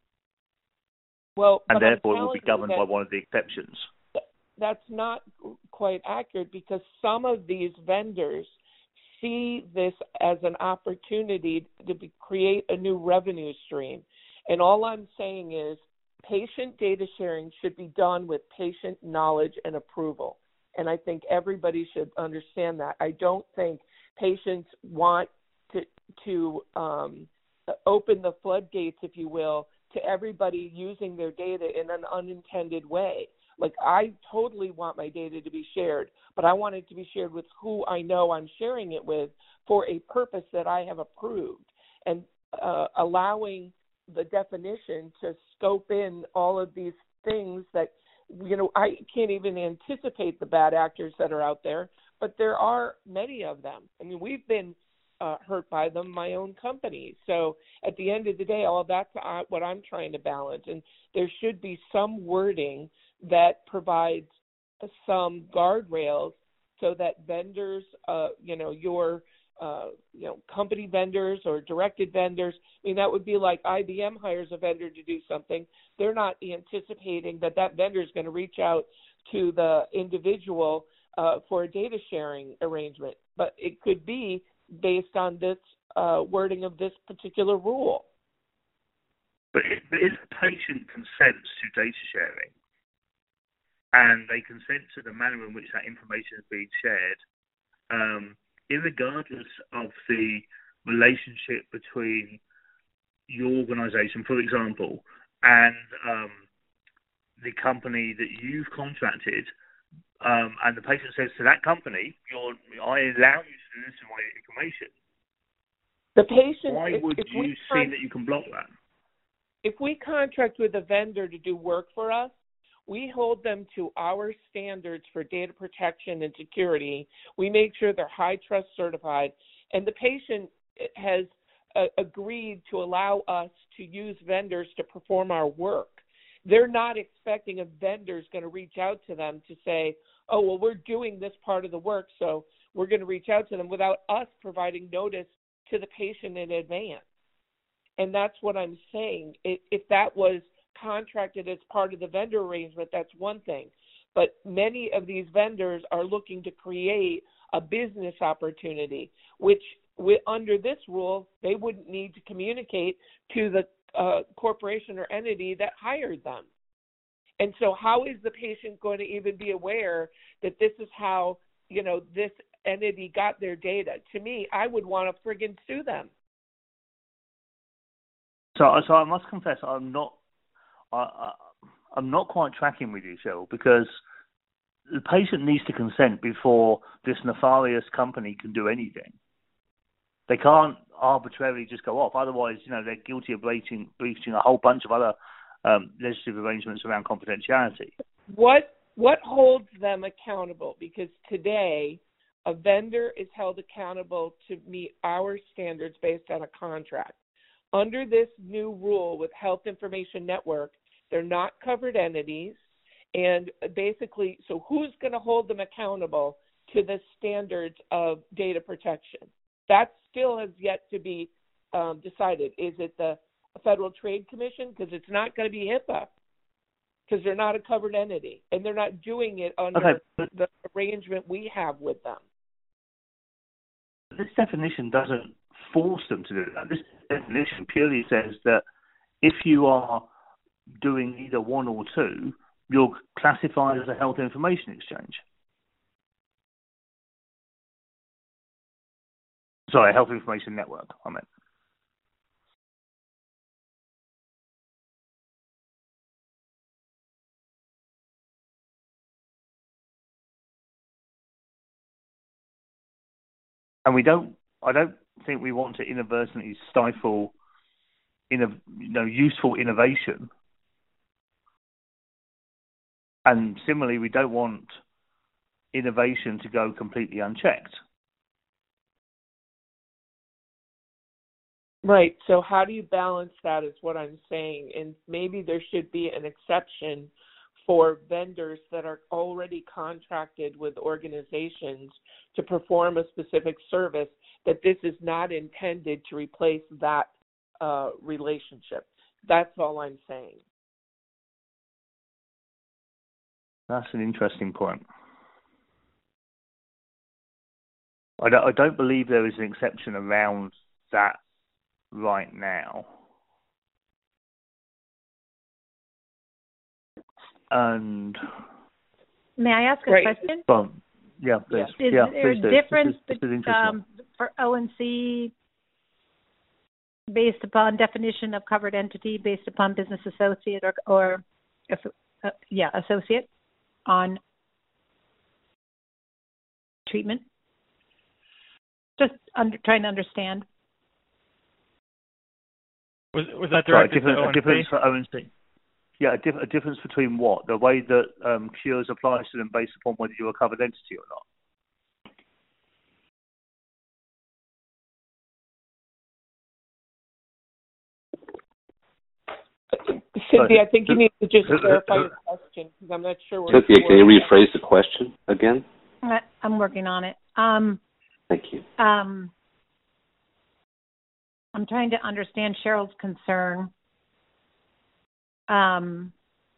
[SPEAKER 8] Well,
[SPEAKER 3] and therefore it
[SPEAKER 8] I'm
[SPEAKER 3] will be
[SPEAKER 8] telling you
[SPEAKER 3] governed by
[SPEAKER 8] that
[SPEAKER 3] one of the exceptions.
[SPEAKER 8] that's not quite accurate, because some of these vendors see this as an opportunity to be, create a new revenue stream. And all I'm saying is patient data sharing should be done with patient knowledge and approval. And I think everybody should understand that. I don't think patients want to, to um, open the floodgates, if you will, to everybody using their data in an unintended way. Like, I totally want my data to be shared, but I want it to be shared with who I know I'm sharing it with for a purpose that I have approved. And uh, allowing the definition to scope in all of these things that, you know, I can't even anticipate the bad actors that are out there, but there are many of them. I mean, we've been uh, hurt by them, my own company. So at the end of the day, all that's uh, what I'm trying to balance. And there should be some wording that provides some guardrails so that vendors, uh, you know, your Uh, you know, company vendors or directed vendors. I mean, that would be like I B M hires a vendor to do something. They're not anticipating that that vendor is going to reach out to the individual uh, for a data sharing arrangement. But it could be based on this uh, wording of this particular rule.
[SPEAKER 3] But if, if the patient consents to data sharing and they consent to the manner in which that information is being shared, um, irregardless of the relationship between your organisation, for example, and um, the company that you've contracted, um, and the patient says to that company, You're, I allow you to do this with my information,
[SPEAKER 8] the patient,
[SPEAKER 3] why would
[SPEAKER 8] if, if
[SPEAKER 3] you
[SPEAKER 8] we
[SPEAKER 3] see that you can block that?
[SPEAKER 8] If we contract with a vendor to do work for us, we hold them to our standards for data protection and security. We make sure they're high trust certified, and the patient has uh, agreed to allow us to use vendors to perform our work. They're not expecting a vendor's going to reach out to them to say, oh, well, we're doing this part of the work, so we're going to reach out to them without us providing notice to the patient in advance. And that's what I'm saying. If that was contracted as part of the vendor arrangement, that's one thing. But many of these vendors are looking to create a business opportunity, which under this rule, they wouldn't need to communicate to the uh, corporation or entity that hired them. And so how is the patient going to even be aware that this is how, you know, this entity got their data? To me, I would want to friggin' sue them.
[SPEAKER 3] So, so I must confess, I'm not I, I'm not quite tracking with you, Cheryl, because the patient needs to consent before this nefarious company can do anything. They can't arbitrarily just go off. Otherwise, you know, they're guilty of breaching, breaching a whole bunch of other um, legislative arrangements around confidentiality.
[SPEAKER 8] What what holds them accountable? Because today, a vendor is held accountable to meet our standards based on a contract. Under this new rule with Health Information Network, they're not covered entities, and basically, so who's going to hold them accountable to the standards of data protection? That still has yet to be um, decided. Is it the Federal Trade Commission? Because it's not going to be HIPAA, because they're not a covered entity, and they're not doing it under
[SPEAKER 3] okay.
[SPEAKER 8] the arrangement we have with them.
[SPEAKER 3] This definition doesn't force them to do that. This definition purely says that if you are doing either one or two, you're classified as a health information exchange. Sorry, health information network, I meant. and we don't. I don't think we want to inadvertently stifle, in you know, useful innovation. And similarly, we don't want innovation to go completely unchecked.
[SPEAKER 8] Right. So how do you balance that is what I'm saying. And maybe there should be an exception for vendors that are already contracted with organizations to perform a specific service, that this is not intended to replace that uh, relationship. That's all I'm saying.
[SPEAKER 3] That's an interesting point. I don't, I don't believe there is an exception around that right now. And
[SPEAKER 6] may I ask a
[SPEAKER 8] right.
[SPEAKER 6] question?
[SPEAKER 3] Well, yeah, please.
[SPEAKER 6] Is
[SPEAKER 3] yeah,
[SPEAKER 6] there
[SPEAKER 3] please
[SPEAKER 6] a
[SPEAKER 3] do.
[SPEAKER 6] difference
[SPEAKER 3] this is, this is
[SPEAKER 6] um, for O N C based upon definition of covered entity, based upon business associate or, or uh, yeah, associate on treatment? Just under, trying to understand.
[SPEAKER 4] Was was that
[SPEAKER 3] Sorry,
[SPEAKER 4] directed
[SPEAKER 3] different,
[SPEAKER 4] to O
[SPEAKER 3] a
[SPEAKER 4] N C?
[SPEAKER 3] difference for O N C? Yeah, a, diff- a difference between what? The way that um, cures applies to them based upon whether you're a covered entity or not?
[SPEAKER 8] Cynthia, I think you need to just clarify your question because I'm not sure. Where
[SPEAKER 10] Cynthia, can you rephrase the question again?
[SPEAKER 6] I'm working on it. Um,
[SPEAKER 10] Thank you.
[SPEAKER 6] Um, I'm trying to understand Cheryl's concern. Um,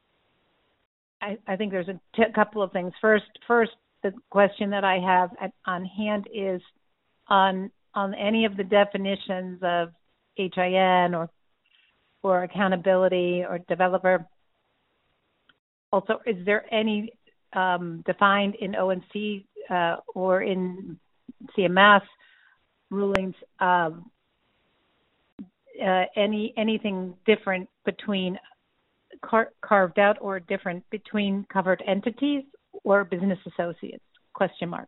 [SPEAKER 6] I, I think there's a t- couple of things. First, first, the question that I have at, on hand is on on any of the definitions of H I N or or accountability or developer. Also, is there any um, defined in O N C uh, or in C M S rulings um, uh, any anything different between car- carved out or different between covered entities or business associates? Question mark.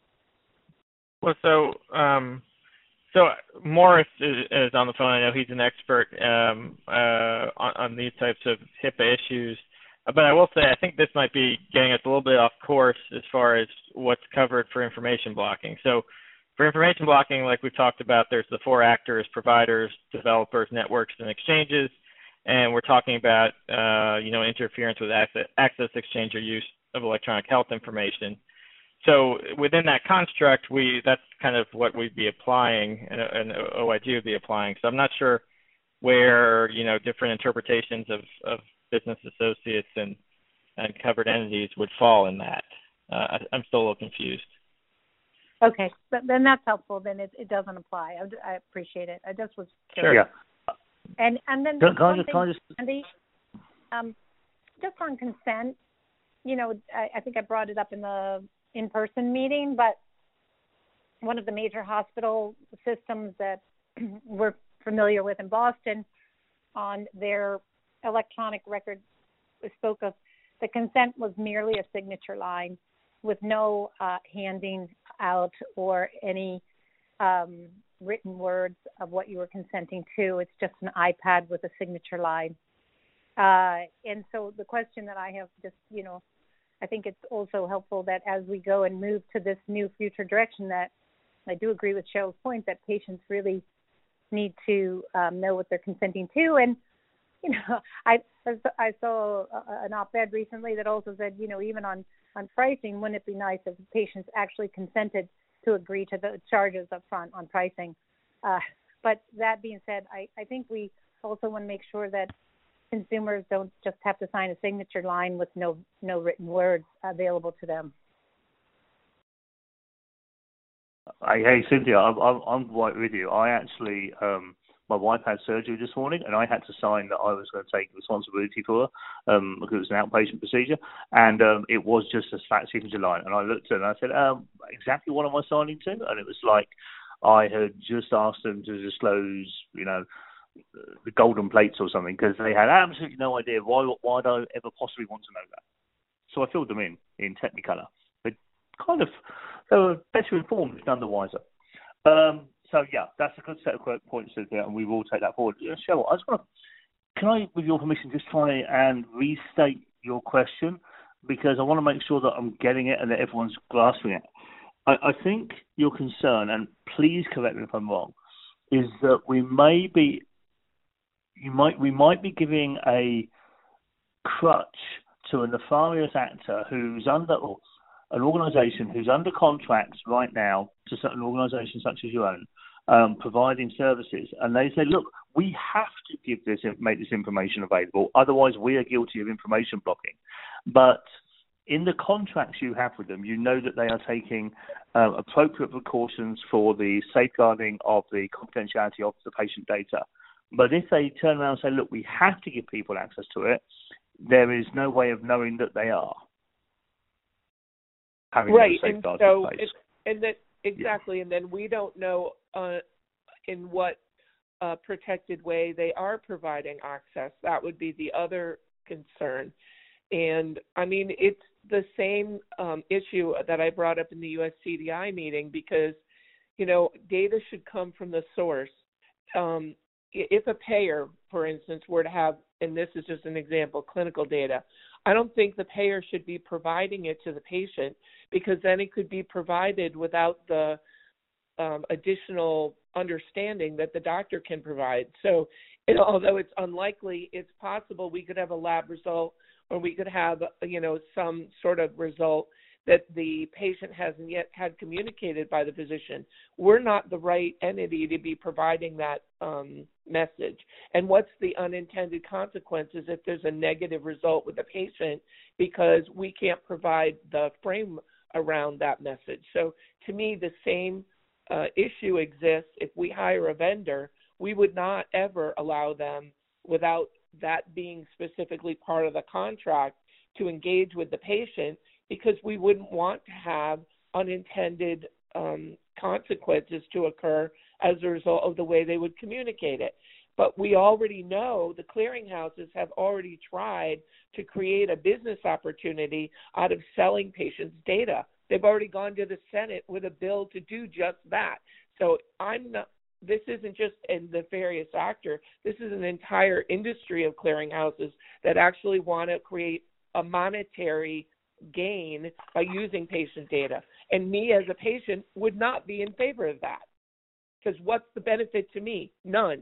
[SPEAKER 4] Well, so um, so Morris is, is on the phone. I know he's an expert um, uh, on, on these types of HIPAA issues. But I will say I think this might be getting us a little bit off course as far as what's covered for information blocking. So for information blocking, like we've talked about, there's the four actors: providers, developers, networks, and exchanges. And we're talking about, uh, you know, interference with access, access, exchange, or use of electronic health information. So within that construct, we that's kind of what we'd be applying, and, and O I G would be applying. So I'm not sure where, you know, different interpretations of, of business associates and, and covered entities would fall in that. Uh, I, I'm still a little confused.
[SPEAKER 6] Okay, but then that's helpful. Then it, it doesn't apply. I, I appreciate it. I just was curious.
[SPEAKER 3] Sure. Yeah.
[SPEAKER 6] And and then
[SPEAKER 3] can, can
[SPEAKER 6] one
[SPEAKER 3] I just,
[SPEAKER 6] thing,
[SPEAKER 3] can I just...
[SPEAKER 6] Andy, um, just on consent, you know, I, I think I brought it up in the in-person meeting, but one of the major hospital systems that we're familiar with in Boston, on their electronic record spoke of the consent was merely a signature line with no uh, handing out or any um, written words of what you were consenting to. It's just an iPad with a signature line. Uh, and so the question that I have just, you know, I think it's also helpful that as we go and move to this new future direction, that I do agree with Cheryl's point that patients really need to um, know what they're consenting to. And, you know, I I saw an op-ed recently that also said, you know, even on, on pricing, wouldn't it be nice if patients actually consented to agree to the charges up front on pricing? Uh, but that being said, I, I think we also want to make sure that consumers don't just have to sign a signature line with no no written words available to them.
[SPEAKER 3] Hey, hey Cynthia, I'm, I'm, I'm right with you. I actually, um, my wife had surgery this morning, and I had to sign that I was going to take responsibility for her um, because it was an outpatient procedure, and um, it was just a flat signature line. And I looked at it and I said, um, exactly what am I signing to? And it was like I had just asked them to disclose, you know, the golden plates or something, because they had absolutely no idea why why would I ever possibly want to know that. So I filled them in in Technicolor. They kind of they were better informed, none the wiser. Um, so yeah, that's a good set of points there, and we will take that forward. Uh, Cheryl, I just want to, can I, with your permission, just try and restate your question, because I want to make sure that I'm getting it and that everyone's grasping it. I, I think your concern, and please correct me if I'm wrong, is that we may be, you might, we might be giving a crutch to a nefarious actor who's under, or an organisation who's under contracts right now to certain organisations such as your own, um, providing services, and they say, look, we have to give this, make this information available, otherwise we are guilty of information blocking. But in the contracts you have with them, you know that they are taking uh, appropriate precautions for the safeguarding of the confidentiality of the patient data. But if they turn around and say, look, we have to give people access to it, there is no way of knowing that they are having
[SPEAKER 8] right,
[SPEAKER 3] those
[SPEAKER 8] and
[SPEAKER 3] safeguards
[SPEAKER 8] so
[SPEAKER 3] in place.
[SPEAKER 8] it, and that exactly, yeah. And then we don't know uh, in what uh, protected way they are providing access. That would be the other concern. And I mean, it's the same um, issue that I brought up in the U S C D I meeting, because, you know, data should come from the source. Um, if a payer, for instance, were to have, and this is just an example, clinical data, I don't think the payer should be providing it to the patient, because then it could be provided without the um, additional understanding that the doctor can provide. So, it, although it's unlikely, it's possible we could have a lab result, or we could have, you know, some sort of result that the patient hasn't yet had communicated by the physician. We're not the right entity to be providing that um, message. And what's the unintended consequences if there's a negative result with the patient because we can't provide the frame around that message? So to me, the same uh, issue exists. If we hire a vendor, we would not ever allow them, without that being specifically part of the contract, to engage with the patient, because we wouldn't want to have unintended um, consequences to occur as a result of the way they would communicate it. But we already know the clearinghouses have already tried to create a business opportunity out of selling patients' data. They've already gone to the Senate with a bill to do just that. So I'm not, this isn't just a nefarious actor. This is an entire industry of clearinghouses that actually want to create a monetary gain by using patient data. And me as a patient would not be in favor of that, because what's the benefit to me? None.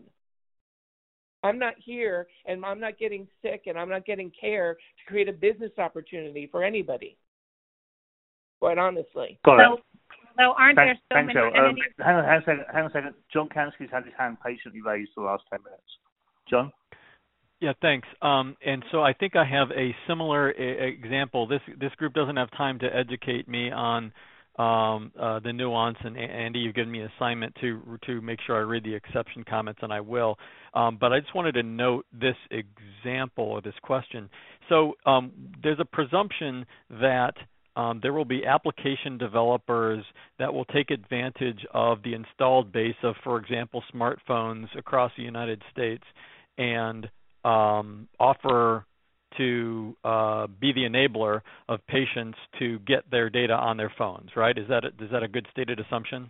[SPEAKER 8] I'm not here and I'm not getting sick and I'm not getting care to create a business opportunity for anybody, quite honestly.
[SPEAKER 3] Got it.
[SPEAKER 2] So, so aren't
[SPEAKER 3] Thanks,
[SPEAKER 2] there so
[SPEAKER 3] thanks,
[SPEAKER 2] many
[SPEAKER 3] um,
[SPEAKER 2] entities?
[SPEAKER 3] hang on, hang on a second. Hang on a second. John Kansky's had his hand patiently raised for the last ten minutes. John?
[SPEAKER 7] Yeah, thanks. Um, and so I think I have a similar a- example. This this group doesn't have time to educate me on um, uh, the nuance, and Andy, you've given me an assignment to to make sure I read the exception comments, and I will. Um, but I just wanted to note this example or this question. So um, there's a presumption that um, there will be application developers that will take advantage of the installed base of, for example, smartphones across the United States, and Um, offer to uh, be the enabler of patients to get their data on their phones, right? Is that a, is that a good stated assumption?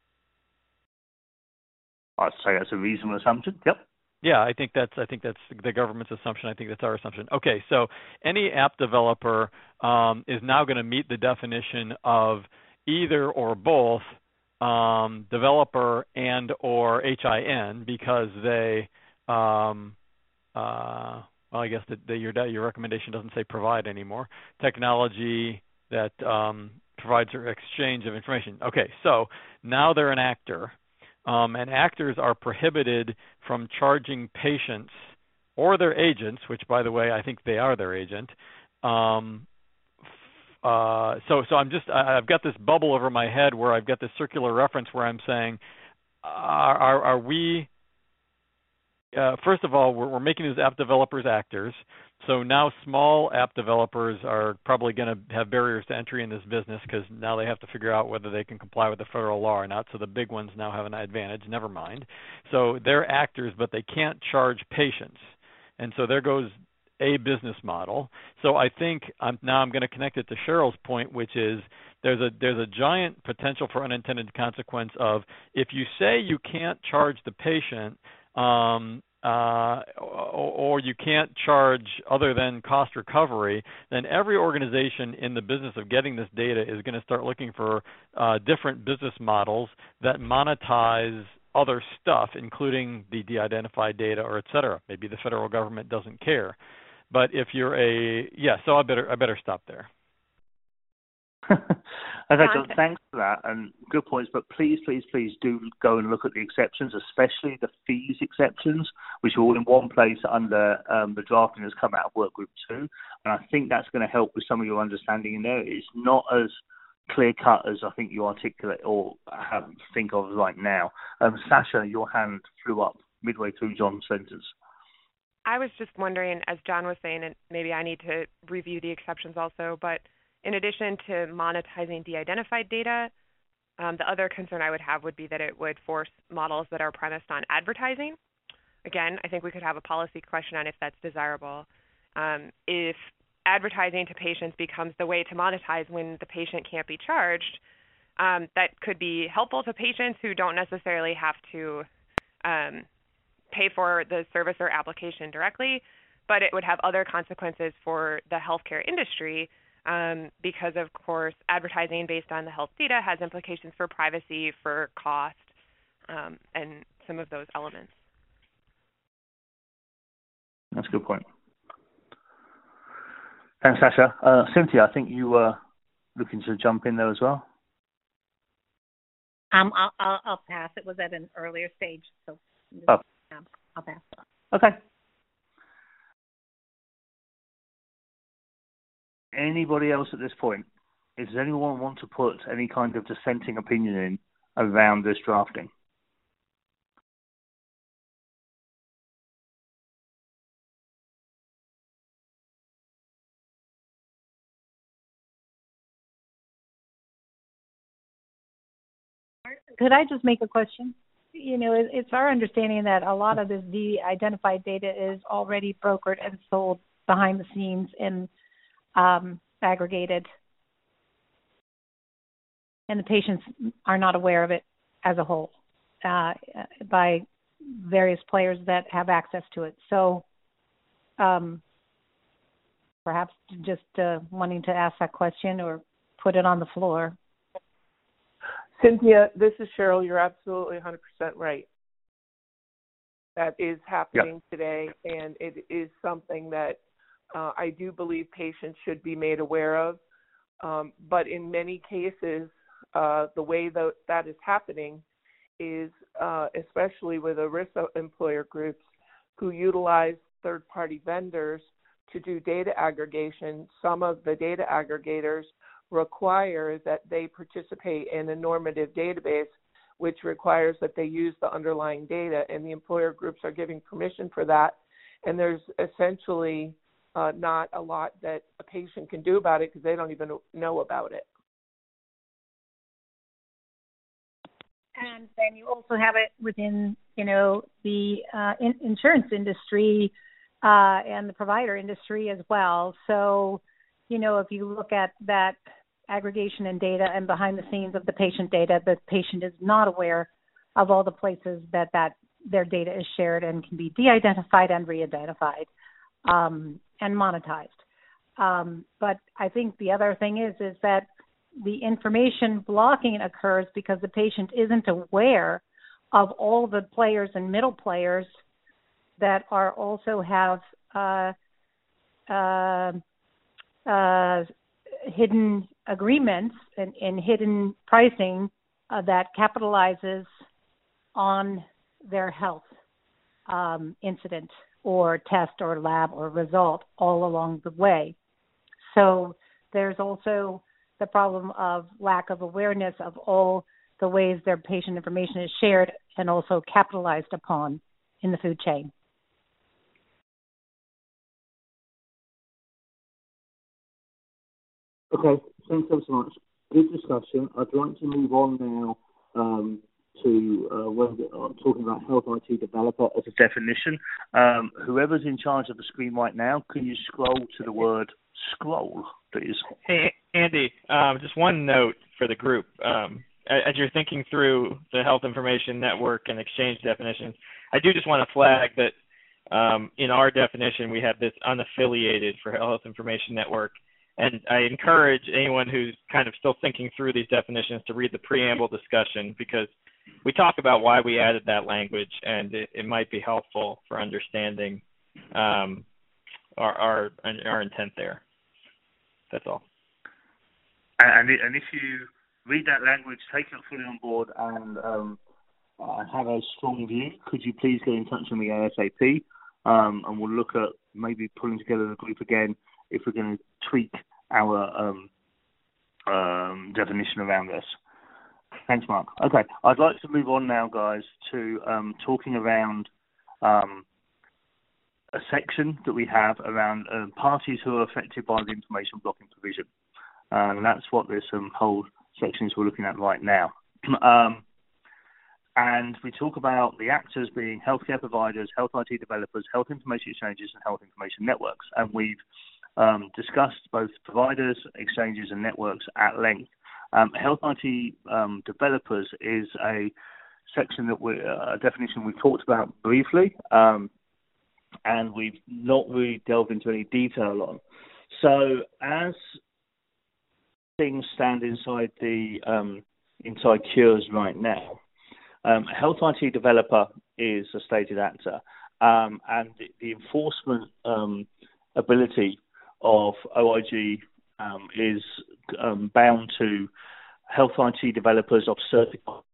[SPEAKER 3] I'd say that's a reasonable assumption. Yep.
[SPEAKER 7] Yeah, I think that's I think that's the government's assumption. I think that's our assumption. Okay, so any app developer um, is now going to meet the definition of either or both um, developer and or H I N, because they um, Uh, well, I guess that your your recommendation doesn't say provide anymore. Technology that um, provides or exchange of information. Okay, so now they're an actor, um, and actors are prohibited from charging patients or their agents, which, by the way, I think they are their agent. Um, uh, so, so I'm just I, I've got this bubble over my head where I've got this circular reference where I'm saying, are are, are we Uh, first of all, we're, we're making these app developers actors. So now small app developers are probably going to have barriers to entry in this business, because now they have to figure out whether they can comply with the federal law or not. So the big ones now have an advantage. Never mind. So they're actors, but they can't charge patients. And so there goes a business model. So I think I'm, now I'm going to connect it to Cheryl's point, which is there's a there's a giant potential for unintended consequence of if you say you can't charge the patient um, uh, or, or you can't charge other than cost recovery, then every organization in the business of getting this data is going to start looking for uh, different business models that monetize other stuff, including the de-identified data or et cetera. Maybe the federal government doesn't care. But if you're a, yeah, so I better I better stop there.
[SPEAKER 3] Okay, John, thanks for that, and good points. But please, please, please do go and look at the exceptions, especially the fees exceptions, which are all in one place under um, the drafting that's come out of Work Group Two. And I think that's going to help with some of your understanding in there. It's not as clear cut as I think you articulate or have, think of right now. Um, Sasha, your hand flew up midway through John's sentence.
[SPEAKER 11] I was just wondering, as John was saying, and maybe I need to review the exceptions also, but in addition to monetizing de-identified data, um, the other concern I would have would be that it would force models that are premised on advertising. Again, I think we could have a policy question on if that's desirable. Um, if advertising to patients becomes the way to monetize when the patient can't be charged, um, that could be helpful to patients who don't necessarily have to um, pay for the service or application directly, but it would have other consequences for the healthcare industry um, because, of course, advertising based on the health data has implications for privacy, for cost, um, and some of those elements.
[SPEAKER 3] That's a good point. Thanks, Sasha. Uh, Cynthia, I think you were looking to jump in there as well.
[SPEAKER 6] Um, I'll, I'll, I'll pass. It was at an earlier stage, so
[SPEAKER 3] oh.
[SPEAKER 6] um, I'll pass.
[SPEAKER 3] Okay. Anybody else at this point? Does anyone want to put any kind of dissenting opinion in around this drafting?
[SPEAKER 6] Could I just make a question? You know, it, it's our understanding that a lot of this de-identified data is already brokered and sold behind the scenes and um, aggregated, and the patients are not aware of it as a whole uh, by various players that have access to it. So um, perhaps just uh, wanting to ask that question or put it on the floor.
[SPEAKER 8] Cynthia, this is Cheryl. You're absolutely one hundred percent right. That is happening yep. today, and it is something that uh, I do believe patients should be made aware of. Um, but in many cases, uh, the way that that is happening is, uh, especially with ERISA employer groups who utilize third-party vendors to do data aggregation, some of the data aggregators require that they participate in a normative database, which requires that they use the underlying data, and the employer groups are giving permission for that. And there's essentially uh, not a lot that a patient can do about it because they don't even know about it.
[SPEAKER 6] And then you also have it within, you know, the uh, in- insurance industry uh, and the provider industry as well. So, you know, if you look at that aggregation and data and behind the scenes of the patient data, the patient is not aware of all the places that, that their data is shared and can be de-identified and re-identified um, and monetized. Um, but I think the other thing is, is that the information blocking occurs because the patient isn't aware of all the players and middle players that are also have uh, uh, uh, hidden agreements and, and hidden pricing uh, that capitalizes on their health um, incident or test or lab or result all along the way. So there's also the problem of lack of awareness of all the ways their patient information is shared and also capitalized upon in the food chain.
[SPEAKER 3] Okay, thanks ever so much. Good discussion. I'd like to move on now um, to uh, when uh, talking about health I T developer as a definition. Um, whoever's in charge of the screen right now, can you scroll to the word scroll, please?
[SPEAKER 4] Hey, Andy, um, just one note for the group. Um, as you're thinking through the health information network and exchange definitions, I do just want to flag that um, in our definition, we have this unaffiliated for health information network. And I encourage anyone who's kind of still thinking through these definitions to read the preamble discussion, because we talk about why we added that language, and it, it might be helpful for understanding um, our, our our intent there. That's all.
[SPEAKER 3] And and if you read that language, take it fully on board, and um, uh, have a strong view, could you please get in touch with me ASAP, um, and we'll look at maybe pulling together the group again if we're going to tweak our um, um, definition around this. Thanks, Mark. Okay, I'd like to move on now, guys, to um, talking around um, a section that we have around uh, parties who are affected by the information blocking provision. Uh, and that's what this um, whole section is we're looking at right now. um, and we talk about the actors being healthcare providers, health I T developers, health information exchanges, and health information networks. And we've um, discussed both providers, exchanges, and networks at length. Um, health I T um, developers is a section that we, uh, a definition we've talked about briefly, um, and we've not really delved into any detail on. So as things stand inside the um, inside Cures right now, um, a health I T developer is a stated actor, um, and the, the enforcement um, ability of O I G um, is um, bound to health I T developers of certified.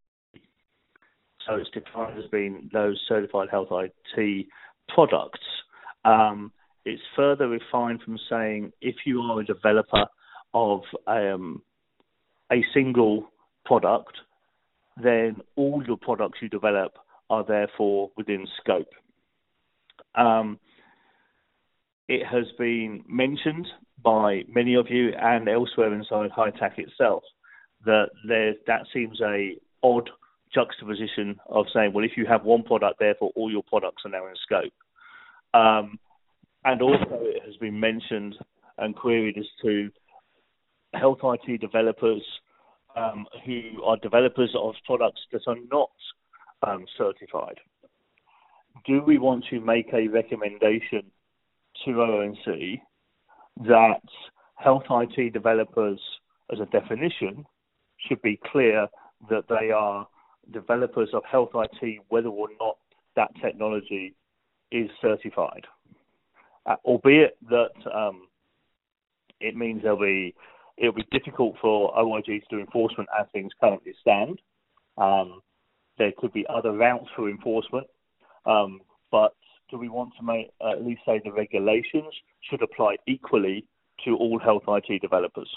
[SPEAKER 3] So it's defined as being those certified health I T products. Um, it's further refined from saying if you are a developer of um, a single product, then all your products you develop are therefore within scope. Um, it has been mentioned by many of you and elsewhere inside HITAC itself that there, that seems a odd juxtaposition of saying, well, if you have one product, therefore all your products are now in scope. Um, and also it has been mentioned and queried as to health I T developers um, who are developers of products that are not um, certified. Do we want to make a recommendation to O N C that health I T developers, as a definition, should be clear that they are developers of health I T whether or not that technology is certified, uh, albeit that um, it means there'll be it'll be difficult for O I G to do enforcement as things currently stand. Um, there could be other routes for enforcement, um, but do we want to make, uh, at least say the regulations should apply equally to all health I T developers?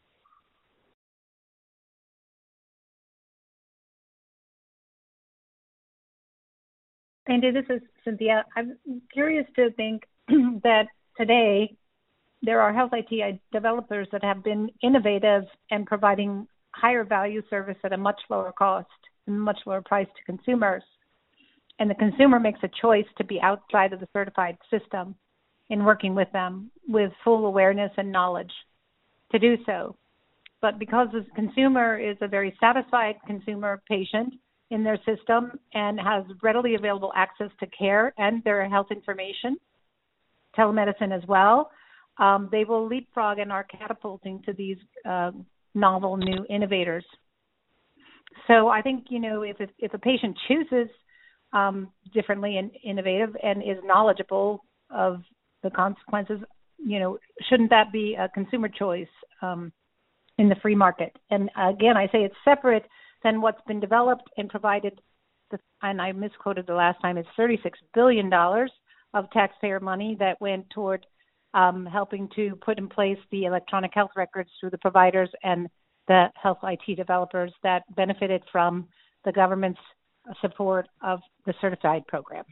[SPEAKER 6] Andy, this is Cynthia. I'm curious to think that today there are health I T developers that have been innovative and providing higher value service at a much lower cost and much lower price to consumers. And the consumer makes a choice to be outside of the certified system in working with them with full awareness and knowledge to do so. But because the consumer is a very satisfied consumer patient in their system and has readily available access to care and their health information, telemedicine as well, um, they will leapfrog and are catapulting to these uh, novel new innovators. So I think, you know, if, if, if a patient chooses um, differently and innovative and is knowledgeable of the consequences, you know, shouldn't that be a consumer choice um, in the free market? And again, I say it's separate than what's been developed and provided, the, and I misquoted the last time, it's thirty-six billion dollars of taxpayer money that went toward um, helping to put in place the electronic health records through the providers and the health I T developers that benefited from the government's support of the certified program.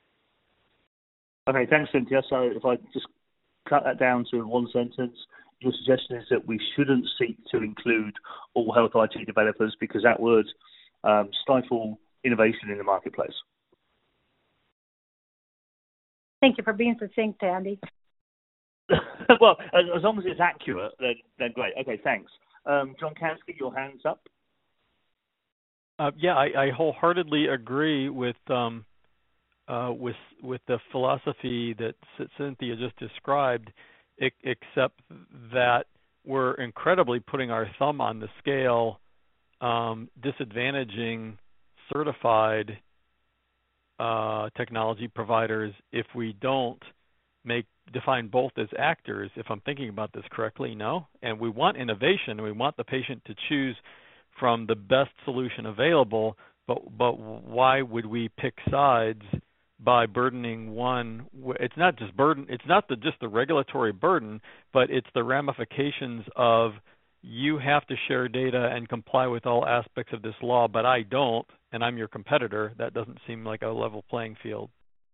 [SPEAKER 3] Okay, thanks, Cynthia. So if I just cut that down to one sentence, your suggestion is that we shouldn't seek to include all health I T developers because that would um, stifle innovation in the marketplace.
[SPEAKER 6] Thank you for being succinct, Andy.
[SPEAKER 3] Well, as, as long as it's accurate, then, then great. Okay, thanks. Um, John Kansky, your hand's up.
[SPEAKER 7] Uh, yeah, I, I wholeheartedly agree with um, uh, with with the philosophy that C- Cynthia just described, I- except that we're incredibly putting our thumb on the scale, um, disadvantaging certified uh, technology providers if we don't make define both as actors, if I'm thinking about this correctly, no? And we want innovation, and we want the patient to choose from the best solution available, but but why would we pick sides by burdening one? It's not just burden, it's not the, just the regulatory burden, but it's the ramifications of you have to share data and comply with all aspects of this law, but I don't, and I'm your competitor. That doesn't seem like a level playing field.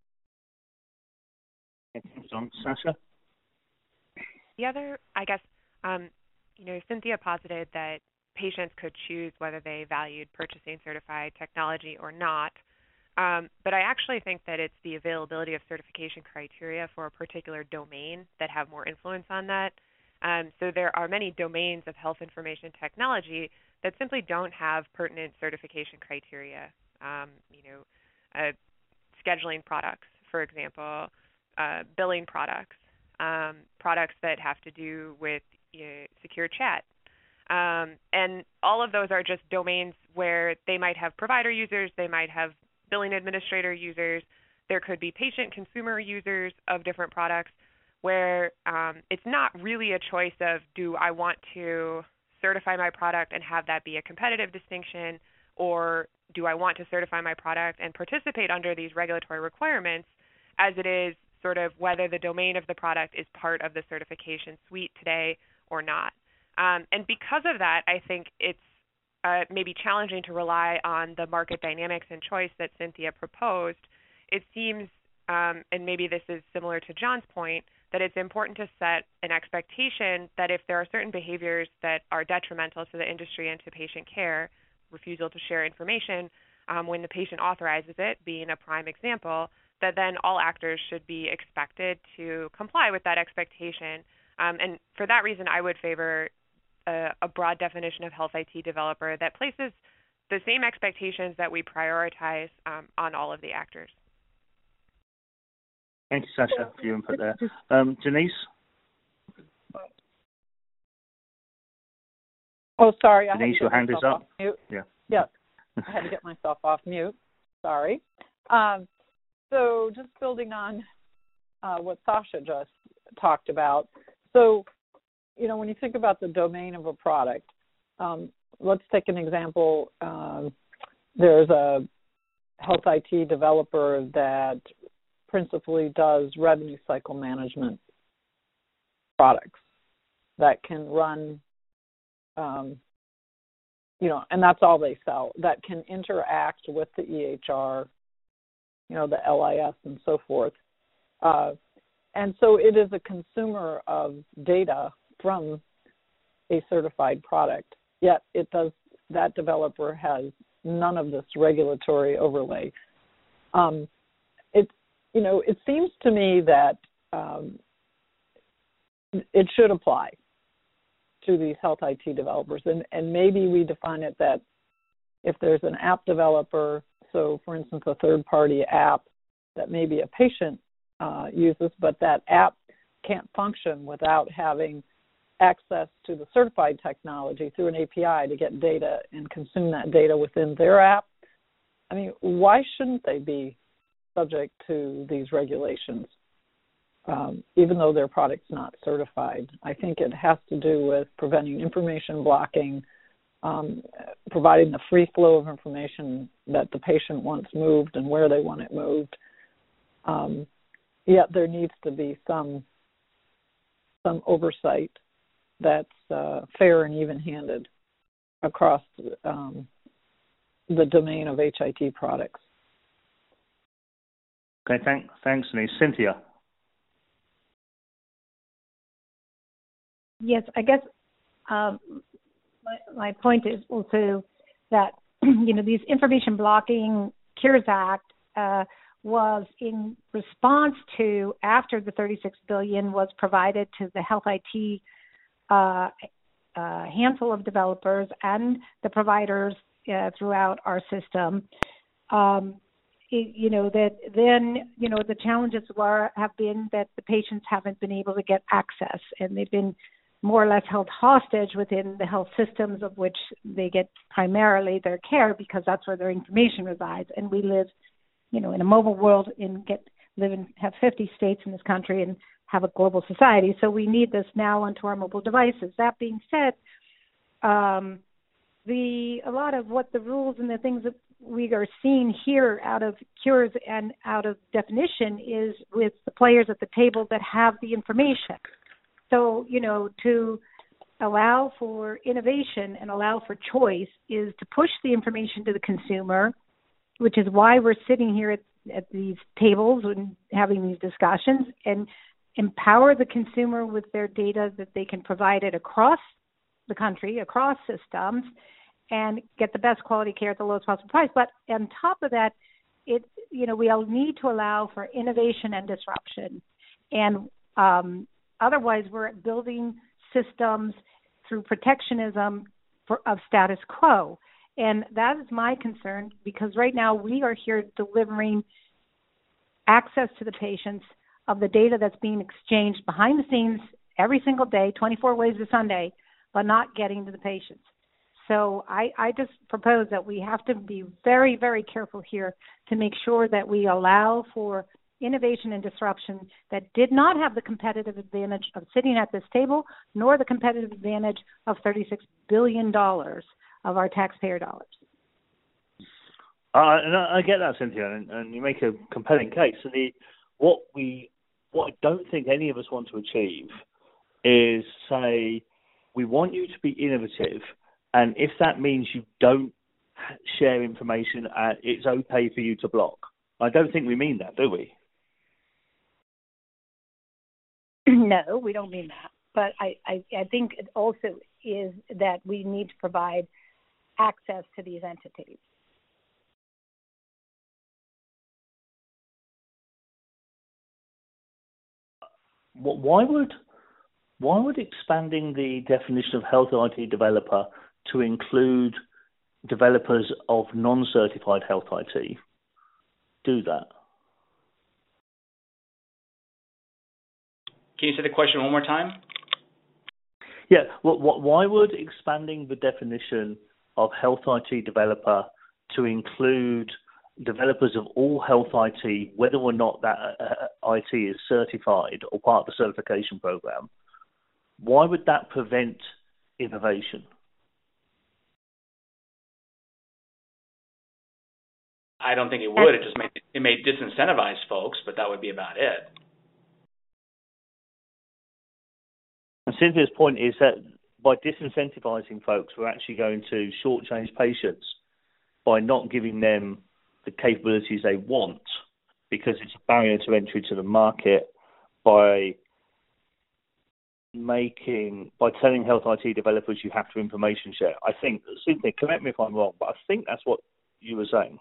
[SPEAKER 3] John, Sasha?
[SPEAKER 11] The other, I guess, um, you know, Cynthia posited that patients could choose whether they valued purchasing certified technology or not. Um, but I actually think that it's the availability of certification criteria for a particular domain that have more influence on that. Um, so there are many domains of health information technology that simply don't have pertinent certification criteria. Um, you know, uh, scheduling products, for example, uh, billing products, um, products that have to do with you know, secure chat. Um, and all of those are just domains where they might have provider users, they might have billing administrator users, there could be patient consumer users of different products where um, it's not really a choice of do I want to certify my product and have that be a competitive distinction, or do I want to certify my product and participate under these regulatory requirements, as it is sort of whether the domain of the product is part of the certification suite today or not. Um, and because of that, I think it's uh, maybe challenging to rely on the market dynamics and choice that Cynthia proposed. It seems, um, and maybe this is similar to John's point, that it's important to set an expectation that if there are certain behaviors that are detrimental to the industry and to patient care, refusal to share information um, when the patient authorizes it, being a prime example, that then all actors should be expected to comply with that expectation. Um, and for that reason, I would favor a, a broad definition of health I T developer that places the same expectations that we prioritize um, on all of the actors.
[SPEAKER 3] Thank you, Sasha, for your input there. Um, Denise?
[SPEAKER 9] Oh, sorry. I
[SPEAKER 3] Denise, your hand is up.
[SPEAKER 9] Mute.
[SPEAKER 3] Yeah.
[SPEAKER 9] Yes. I had to get myself off mute. Sorry. Um, so just building on uh, what Sasha just talked about. So, you know, when you think about the domain of a product, um, let's take an example. Um, there's a health I T developer that principally does revenue cycle management products that can run, um, you know, and that's all they sell, that can interact with the E H R, you know, the L I S and so forth. Uh, and so it is a consumer of data from a certified product, yet it does, that developer has none of this regulatory overlay. Um, it, you know, it seems to me that um, it should apply to these health I T developers, and, and maybe we define it that if there's an app developer, so for instance, a third-party app that maybe a patient uh, uses, but that app can't function without having access to the certified technology through an A P I to get data and consume that data within their app. I mean, why shouldn't they be subject to these regulations, um, even though their product's not certified? I think it has to do with preventing information blocking, um, providing the free flow of information that the patient wants moved and where they want it moved. Um, yet there needs to be some some oversight that's uh, fair and even-handed across um, the domain of H I T products.
[SPEAKER 3] Okay, thank, thanks, Denise. Cynthia?
[SPEAKER 6] Yes, I guess um, my, my point is also that, you know, these information blocking CARES Act, uh, was in response to after the thirty-six billion dollars was provided to the health I T uh, uh, handful of developers and the providers uh, throughout our system. Um, it, you know that then you know the challenges were have been that the patients haven't been able to get access, and they've been more or less held hostage within the health systems of which they get primarily their care, because that's where their information resides. And we live, you know, in a mobile world, and get live in have fifty states in this country and have a global society. So we need this now onto our mobile devices. That being said, um, the a lot of what the rules and the things that we are seeing here out of cures and out of definition is with the players at the table that have the information. So, you know, to allow for innovation and allow for choice is to push the information to the consumer, which is why we're sitting here at, at these tables and having these discussions, and empower the consumer with their data that they can provide it across the country, across systems, and get the best quality care at the lowest possible price. But on top of that, it you know we all need to allow for innovation and disruption, and um, otherwise we're building systems through protectionism for, of status quo. And that is my concern, because right now we are here delivering access to the patients of the data that's being exchanged behind the scenes every single day, twenty-four ways a Sunday, but not getting to the patients. So I, I just propose that we have to be very, very careful here to make sure that we allow for innovation and disruption that did not have the competitive advantage of sitting at this table, nor the competitive advantage of thirty-six billion dollars of our taxpayer dollars.
[SPEAKER 3] Uh, and I, I get that, Cynthia, and, and you make a compelling case. And the what we what I don't think any of us want to achieve is say we want you to be innovative, and if that means you don't share information, uh, it's okay for you to block. I don't think we mean that, do we?
[SPEAKER 6] No, we don't mean that. But I, I, I think it also is that we need to provide access to these entities.
[SPEAKER 3] Why would why would expanding the definition of health I T developer to include developers of non-certified health I T do that?
[SPEAKER 12] Can you say the question one more time?
[SPEAKER 3] Yeah. What, what, why would expanding the definition of health I T developer to include developers of all health I T, whether or not that uh, I T is certified or part of the certification program, why would that prevent innovation?
[SPEAKER 12] I don't think it would. It just may it may disincentivize folks, but that would be about it.
[SPEAKER 3] And Cynthia's point is that by disincentivizing folks, we're actually going to shortchange patients by not giving them the capabilities they want, because it's a barrier to entry to the market by making by telling health I T developers you have to information share. I think, Cynthia, correct me if I'm wrong, but I think that's what you were saying.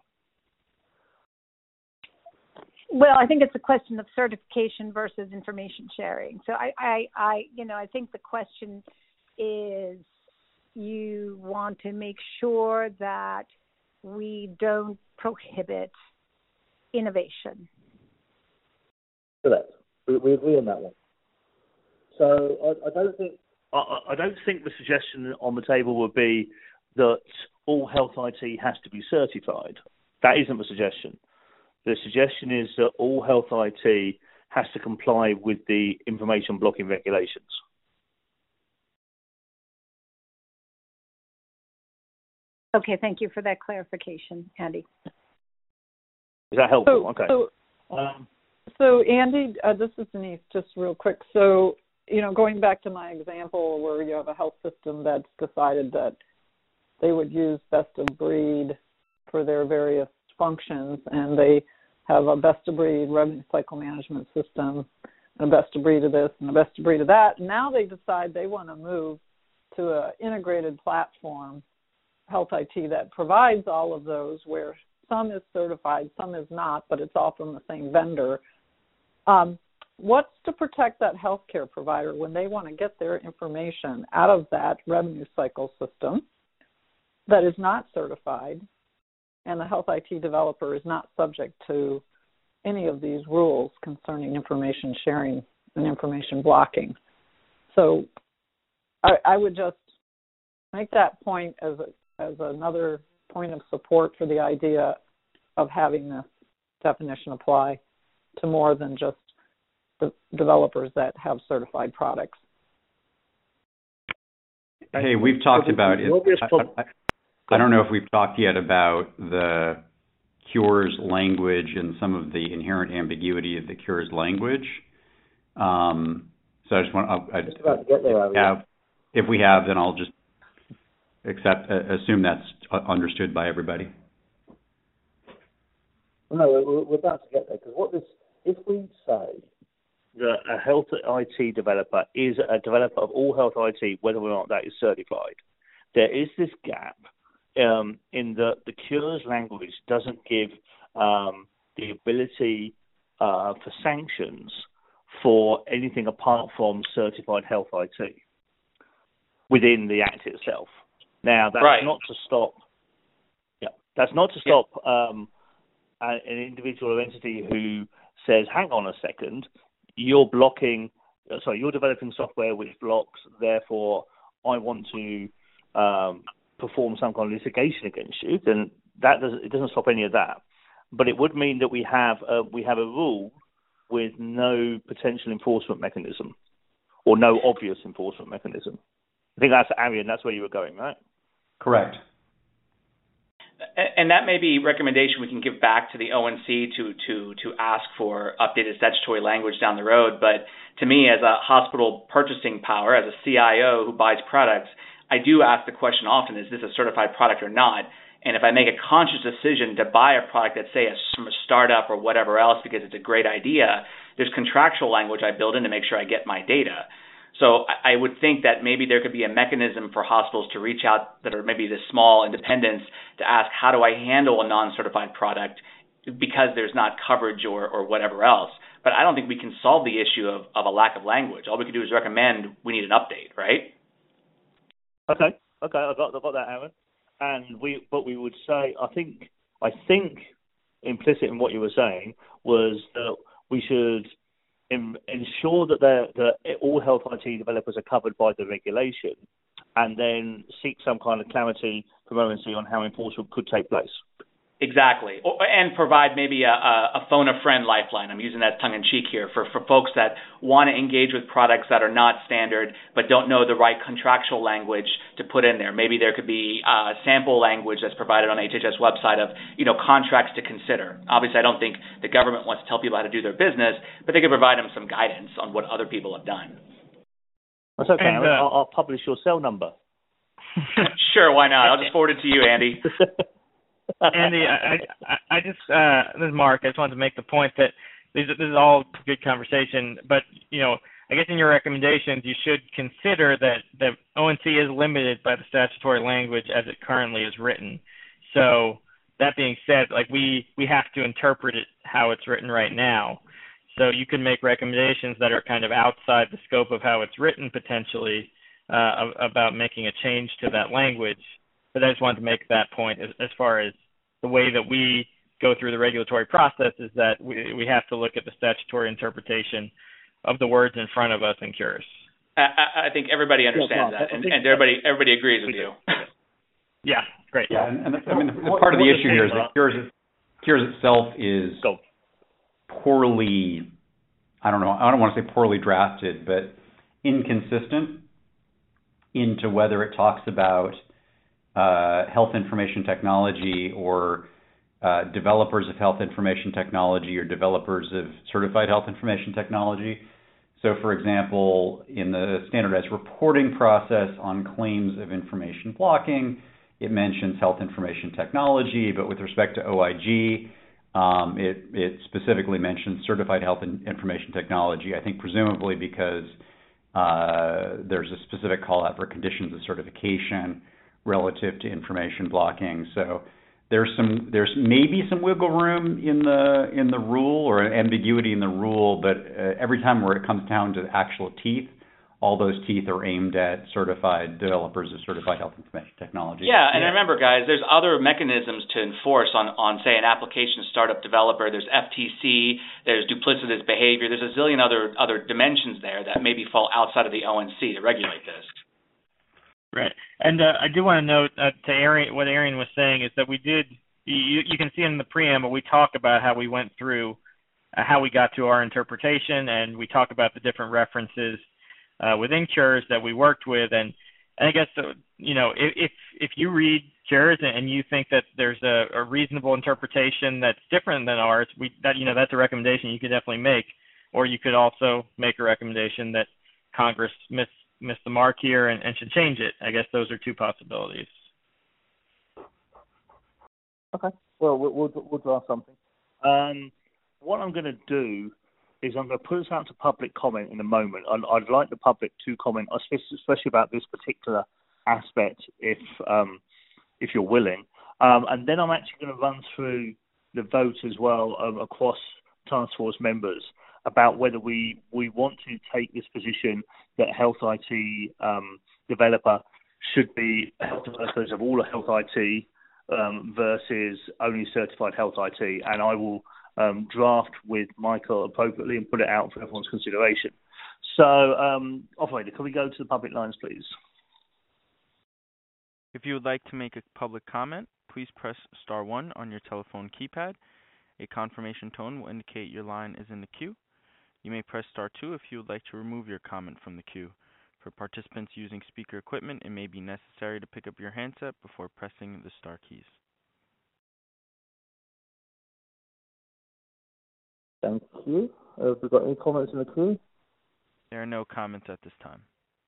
[SPEAKER 6] Well, I think it's a question of certification versus information sharing. So I, I, I, you know, I think the question is you want to make sure that we don't prohibit innovation.
[SPEAKER 3] Correct. We, we agree on that one. So I, I don't think I, I don't think the suggestion on the table would be that all health I T has to be certified. That isn't the suggestion. The suggestion is that all health I T has to comply with the information blocking regulations.
[SPEAKER 6] Okay, thank you for that clarification, Andy.
[SPEAKER 3] Is that helpful?
[SPEAKER 9] So,
[SPEAKER 3] okay.
[SPEAKER 9] So,
[SPEAKER 3] um,
[SPEAKER 9] so Andy, uh, this is Denise, just real quick. So, you know, going back to my example where you have a health system that's decided that they would use best of breed for their various functions, and they have a best of breed revenue cycle management system, and a best of breed of this and a best of breed of that. And now they decide they want to move to an integrated platform, health I T, that provides all of those, where some is certified, some is not, but it's all from the same vendor. Um, what's to protect that healthcare provider when they want to get their information out of that revenue cycle system that is not certified, and the health I T developer is not subject to any of these rules concerning information sharing and information blocking? So I, I would just make that point as a, as another point of support for the idea of having this definition apply to more than just the developers that have certified products.
[SPEAKER 13] Hey, we've talked about it. I, I, I don't know if we've talked yet about the Cures language and some of the inherent ambiguity of the Cures language. Um, so I just want I,
[SPEAKER 3] just about to get there,
[SPEAKER 13] if, we have, if we have, then I'll just accept, uh, assume that's understood by everybody.
[SPEAKER 3] No, we're, we're about to get there, because what this, if we say that a health I T developer is a developer of all health I T, whether or not that is certified, there is this gap um, in that the Cures language doesn't give um, the ability uh, for sanctions for anything apart from certified health I T within the Act itself. Now, that's
[SPEAKER 12] right.
[SPEAKER 3] not to stop. Yeah, that's not to stop um, an individual or entity who says, "Hang on a second, you're blocking. Sorry, you're developing software which blocks. Therefore, I want to um, perform some kind of litigation against you." Then that doesn't. It doesn't stop any of that. But it would mean that we have a, we have a rule with no potential enforcement mechanism, or no obvious enforcement mechanism. I think that's, Arian, that's where you were going, right?
[SPEAKER 13] Correct.
[SPEAKER 12] And that may be a recommendation we can give back to the O N C to, to, to ask for updated statutory language down the road. But to me, as a hospital purchasing power, as a C I O who buys products, I do ask the question often, is this a certified product or not? And if I make a conscious decision to buy a product that's, say, a, from a startup or whatever else because it's a great idea, there's contractual language I build in to make sure I get my data. So I would think that maybe there could be a mechanism for hospitals to reach out that are maybe the small independents to ask, how do I handle a non-certified product because there's not coverage or, or whatever else. But I don't think we can solve the issue of, of a lack of language. All we can do is recommend we need an update, right?
[SPEAKER 3] Okay, okay, I got, I got that, Aaron. And we, but we would say, I think, I think implicit in what you were saying was that we should in, ensure that, that all health I T developers are covered by the regulation, and then seek some kind of clarity from O N C on how enforcement could take place.
[SPEAKER 12] Exactly, and provide maybe a, a phone a friend lifeline. I'm using that tongue-in-cheek here for, for folks that want to engage with products that are not standard but don't know the right contractual language to put in there. Maybe there could be uh, sample language that's provided on H H S website of, you know, contracts to consider. Obviously, I don't think the government wants to tell people how to do their business, but they could provide them some guidance on what other people have done.
[SPEAKER 3] That's okay.
[SPEAKER 12] And, uh,
[SPEAKER 3] I'll, I'll publish your cell number.
[SPEAKER 12] Sure, why not? I'll just forward it to you, Andy.
[SPEAKER 4] Andy, I, I, I just, uh, this is Mark. I just wanted to make the point that this, this is all good conversation, but, you know, I guess in your recommendations, you should consider that the O N C is limited by the statutory language as it currently is written. So that being said, like we, we have to interpret it how it's written right now. So you can make recommendations that are kind of outside the scope of how it's written potentially uh, about making a change to that language. But I just wanted to make that point as, as far as the way that we go through the regulatory process is that we, we have to look at the statutory interpretation of the words in front of us in Cures.
[SPEAKER 12] I, I think everybody understands yeah, that, and, and everybody everybody agrees with you.
[SPEAKER 4] Yeah, great.
[SPEAKER 13] Yeah, and, and the, I mean, the, the part of the issue here is that Cures, Cures itself is poorly, I don't know, I don't want to say poorly drafted, but inconsistent into whether it talks about Uh, health information technology or uh, developers of health information technology or developers of certified health information technology. So, for example, in the standardized reporting process on claims of information blocking, it mentions health information technology, but with respect to O I G, um, it, it specifically mentions certified health information technology, I think presumably because uh, there's a specific call out for conditions of certification relative to information blocking. So there's some there's maybe some wiggle room in the in the rule or an ambiguity in the rule, but uh, every time where it comes down to actual teeth, all those teeth are aimed at certified developers of certified health information technology.
[SPEAKER 12] Yeah, and yeah. remember, guys, there's other mechanisms to enforce on, on, say, an application startup developer. There's F T C, there's duplicitous behavior. There's a zillion other other dimensions there that maybe fall outside of the O N C to regulate this.
[SPEAKER 4] Right, and uh, I do want to note uh, to Arian, what Arian was saying is that we did. You, you can see in the preamble we talk about how we went through uh, how we got to our interpretation, and we talk about the different references Uh, within Cures that we worked with, and, and I guess uh, you know if if you read Cures and you think that there's a, a reasonable interpretation that's different than ours, we that you know that's a recommendation you could definitely make, or you could also make a recommendation that Congress missed missed the mark here and, and should change it. I guess those are two possibilities.
[SPEAKER 3] Okay, well we'll we'll, we'll draft something. Um, what I'm going to do is I'm going to put this out to public comment in a moment. I'd, I'd like the public to comment, especially about this particular aspect, if um, if you're willing. Um, and then I'm actually going to run through the vote as well um, across task force members about whether we, we want to take this position that health I T um, developer should be health developers of all health I T um, versus only certified health I T. And I will Um, draft with Michael appropriately and put it out for everyone's consideration. So, um, operator, can we go to the public lines, please?
[SPEAKER 1] If you would like to make a public comment, please press star one on your telephone keypad. A confirmation tone will indicate your line is in the queue. You may press star two if you would like to remove your comment from the queue. For participants using speaker equipment, it may be necessary to pick up your handset before pressing the star keys.
[SPEAKER 3] Thank you. Uh, have we got any comments in the queue?
[SPEAKER 1] There are no comments at this time.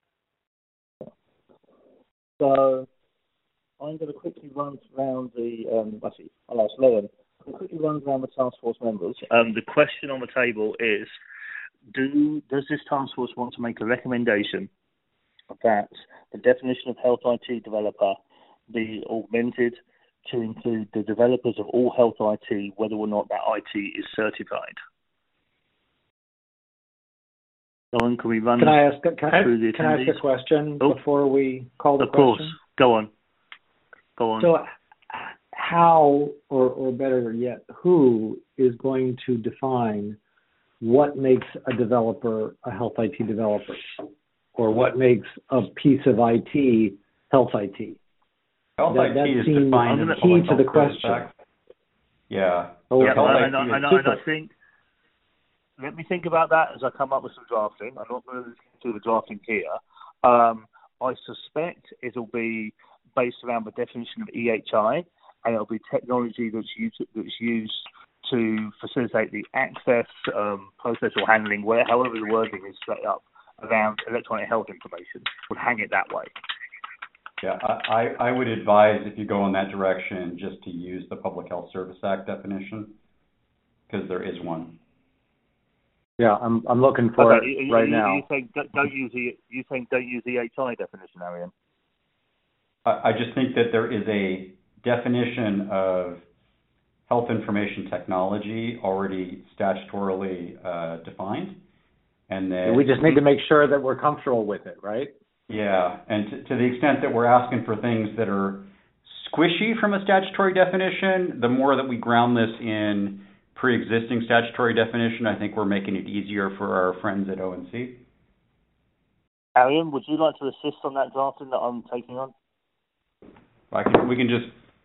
[SPEAKER 3] So I'm going to quickly run around the, um, actually, I'll ask Lauren. I'll quickly run around the task force members. Um, the question on the table is, do does this task force want to make a recommendation that the definition of health I T developer be augmented to include the developers of all health I T, whether or not that I T is certified? Lauren, can we run
[SPEAKER 5] can I ask, can I,
[SPEAKER 3] through the
[SPEAKER 5] Can I ask a question
[SPEAKER 3] oh,
[SPEAKER 5] before we call the
[SPEAKER 3] of
[SPEAKER 5] question?
[SPEAKER 3] Of course. Go on. Go on.
[SPEAKER 5] So how, or, or better yet, who is going to define what makes a developer a health I T developer? Or what makes a piece of I T health I T?
[SPEAKER 13] Health
[SPEAKER 5] that,
[SPEAKER 13] I T
[SPEAKER 5] that
[SPEAKER 13] is
[SPEAKER 5] seems
[SPEAKER 13] defined in the
[SPEAKER 5] key to the
[SPEAKER 13] Health
[SPEAKER 5] question.
[SPEAKER 13] Act. Yeah.
[SPEAKER 5] Oh,
[SPEAKER 3] yeah,
[SPEAKER 13] health
[SPEAKER 3] and,
[SPEAKER 13] I T
[SPEAKER 3] and, and, and I think, let me think about that as I come up with some drafting. I'm not going to do the drafting here. Um, I suspect it'll be based around the definition of E H I, and it'll be technology that's used, that's used to facilitate the access, um, process or handling, where, however the wording is set up, around electronic health information. Would hang it that way.
[SPEAKER 13] Yeah, I, I would advise, if you go in that direction, just to use the Public Health Service Act definition, because there is one.
[SPEAKER 5] Yeah, I'm I'm looking for
[SPEAKER 3] okay,
[SPEAKER 5] it
[SPEAKER 3] you,
[SPEAKER 5] right
[SPEAKER 3] you,
[SPEAKER 5] now.
[SPEAKER 3] You think don't use the you think don't use the E H I definition, Arian?
[SPEAKER 13] I, I just think that there is a definition of health information technology already statutorily uh, defined, and that
[SPEAKER 5] we just need to make sure that we're comfortable with it, right?
[SPEAKER 13] Yeah, and to, to the extent that we're asking for things that are squishy from a statutory definition, the more that we ground this in pre-existing statutory definition, I think we're making it easier for our friends at O N C.
[SPEAKER 3] Arian, would you like to assist on that drafting that I'm taking on?
[SPEAKER 13] I can, we can just,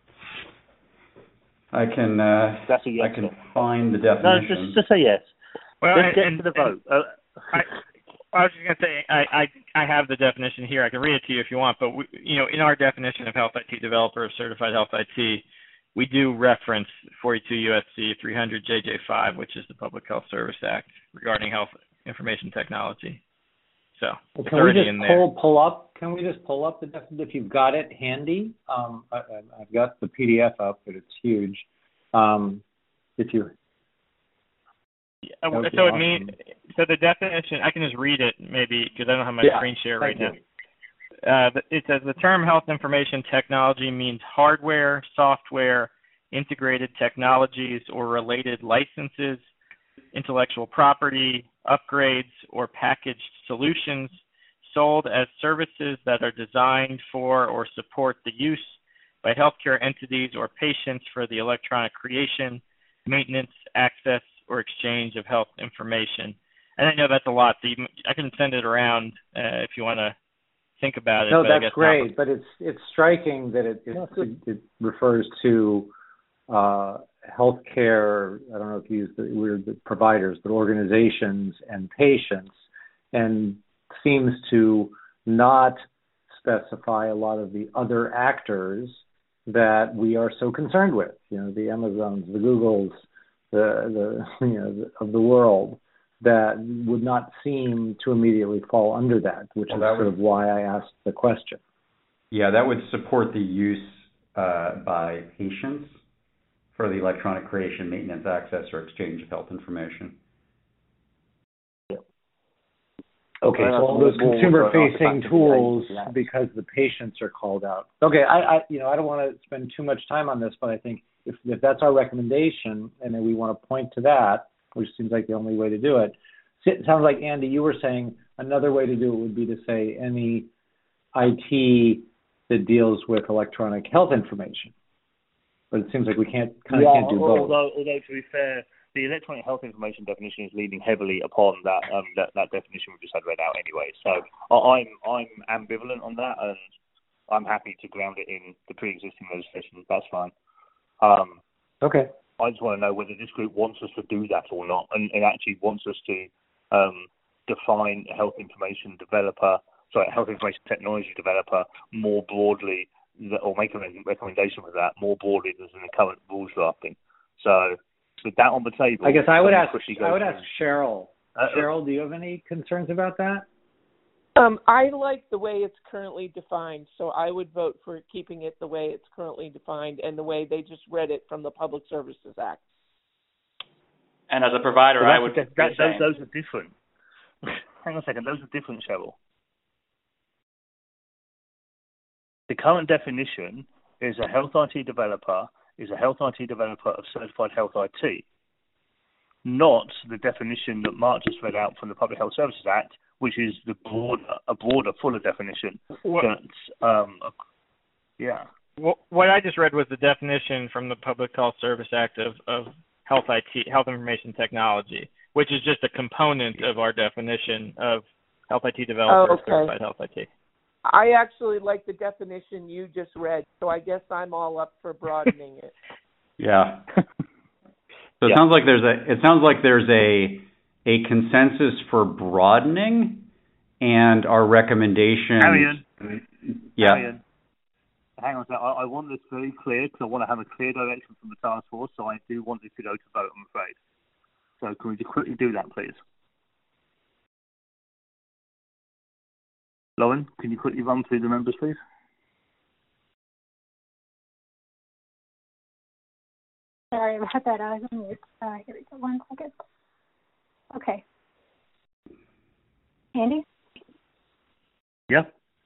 [SPEAKER 13] I can, uh,
[SPEAKER 3] That's a yes,
[SPEAKER 13] I can
[SPEAKER 3] sir.
[SPEAKER 13] find the
[SPEAKER 3] No,
[SPEAKER 13] definition.
[SPEAKER 3] just, just say yes.
[SPEAKER 4] Well,
[SPEAKER 3] Let's
[SPEAKER 4] and,
[SPEAKER 3] get
[SPEAKER 4] and,
[SPEAKER 3] to the vote.
[SPEAKER 4] And,
[SPEAKER 3] uh,
[SPEAKER 4] I, I was just going to say, I, I, I have the definition here. I can read it to you if you want, but, we, you know, in our definition of health I T developer, of certified health I T, we do reference forty-two U S C three hundred J J five, which is the Public Health Service Act regarding health information technology. So
[SPEAKER 5] well,
[SPEAKER 4] it's
[SPEAKER 5] can we
[SPEAKER 4] already
[SPEAKER 5] just
[SPEAKER 4] in there.
[SPEAKER 5] pull pull up? Can we just pull up the definition if you've got it handy? Um, I, I've got the P D F up, but it's huge. Um, if you
[SPEAKER 4] Yeah, so it awesome. means so the definition. I can just read it maybe because I don't have my
[SPEAKER 5] yeah,
[SPEAKER 4] screen share right
[SPEAKER 5] you.
[SPEAKER 4] now. Uh, it says the term health information technology means hardware, software, integrated technologies or related licenses, intellectual property, upgrades, or packaged solutions sold as services that are designed for or support the use by healthcare entities or patients for the electronic creation, maintenance, access, or exchange of health information. And I know that's a lot, so you, I can send it around uh, if you want to think about it.
[SPEAKER 5] No,
[SPEAKER 4] but
[SPEAKER 5] that's great, not... but it's it's striking that it it, it, it refers to uh, healthcare. I don't know if you use the word the providers, but organizations and patients, and seems to not specify a lot of the other actors that we are so concerned with. You know, the Amazons, the Googles, the the you know the, of the world, that would not seem to immediately fall under that, which well, is that sort would, of why I asked the question.
[SPEAKER 13] Yeah, that would support the use uh, by patients for the electronic creation, maintenance, access, or exchange of health information.
[SPEAKER 5] Yeah. Okay, so all those consumer-facing tools, because the patients are called out. Okay, I, I, you know, I don't want to spend too much time on this, but I think if, if that's our recommendation, and then we want to point to that, which seems like the only way to do it. It sounds like, Andy, you were saying another way to do it would be to say any I T that deals with electronic health information. But it seems like we can't kind of
[SPEAKER 3] yeah,
[SPEAKER 5] can't do both.
[SPEAKER 3] Although, although to be fair, the electronic health information definition is leaning heavily upon that um, that, that definition we just had read out anyway. So I'm I'm ambivalent on that, and I'm happy to ground it in the pre-existing legislation. That's fine. Um,
[SPEAKER 5] okay.
[SPEAKER 3] I just want to know whether this group wants us to do that or not, and, and actually wants us to um, define a health information developer, sorry, health information technology developer more broadly, or make a recommendation for that more broadly than in the current rules drafting. So with that on the table,
[SPEAKER 5] I guess I would ask. I would
[SPEAKER 3] through.
[SPEAKER 5] ask Cheryl. Uh, Cheryl, do you have any concerns about that?
[SPEAKER 8] Um, I like the way it's currently defined, so I would vote for keeping it the way it's currently defined and the way they just read it from the Public Services Act.
[SPEAKER 12] And as a provider,
[SPEAKER 3] so
[SPEAKER 12] I would
[SPEAKER 3] that, that, those, those are different. Hang on a second, those are different, Cheryl. The current definition is a health I T developer is a health I T developer of certified health I T, not the definition that Mark just read out from the Public Health Services Act, which is the broader, a broader, fuller definition.
[SPEAKER 4] What,
[SPEAKER 3] that, um, yeah.
[SPEAKER 4] What, what I just read was the definition from the Public Health Service Act of, of health I T, health information technology, which is just a component of our definition of health I T developer,
[SPEAKER 8] oh, okay.
[SPEAKER 4] certified health I T.
[SPEAKER 8] I actually like the definition you just read, so I guess I'm all up for broadening it.
[SPEAKER 13] Yeah. So it
[SPEAKER 3] yeah.
[SPEAKER 13] sounds like there's a. It sounds like there's a. a consensus for broadening, and our recommendation.
[SPEAKER 3] Marion,
[SPEAKER 13] yeah.
[SPEAKER 3] Marion, hang on a second. I, I want this very clear because I want to have a clear direction from the task force, so I do want this to go to vote, I'm afraid. So can we just quickly do that, please? Lauren, can you quickly run through the members, please?
[SPEAKER 2] Sorry about that. I was on mute. Uh, here we go. One second. Okay. Andy?
[SPEAKER 3] Yeah.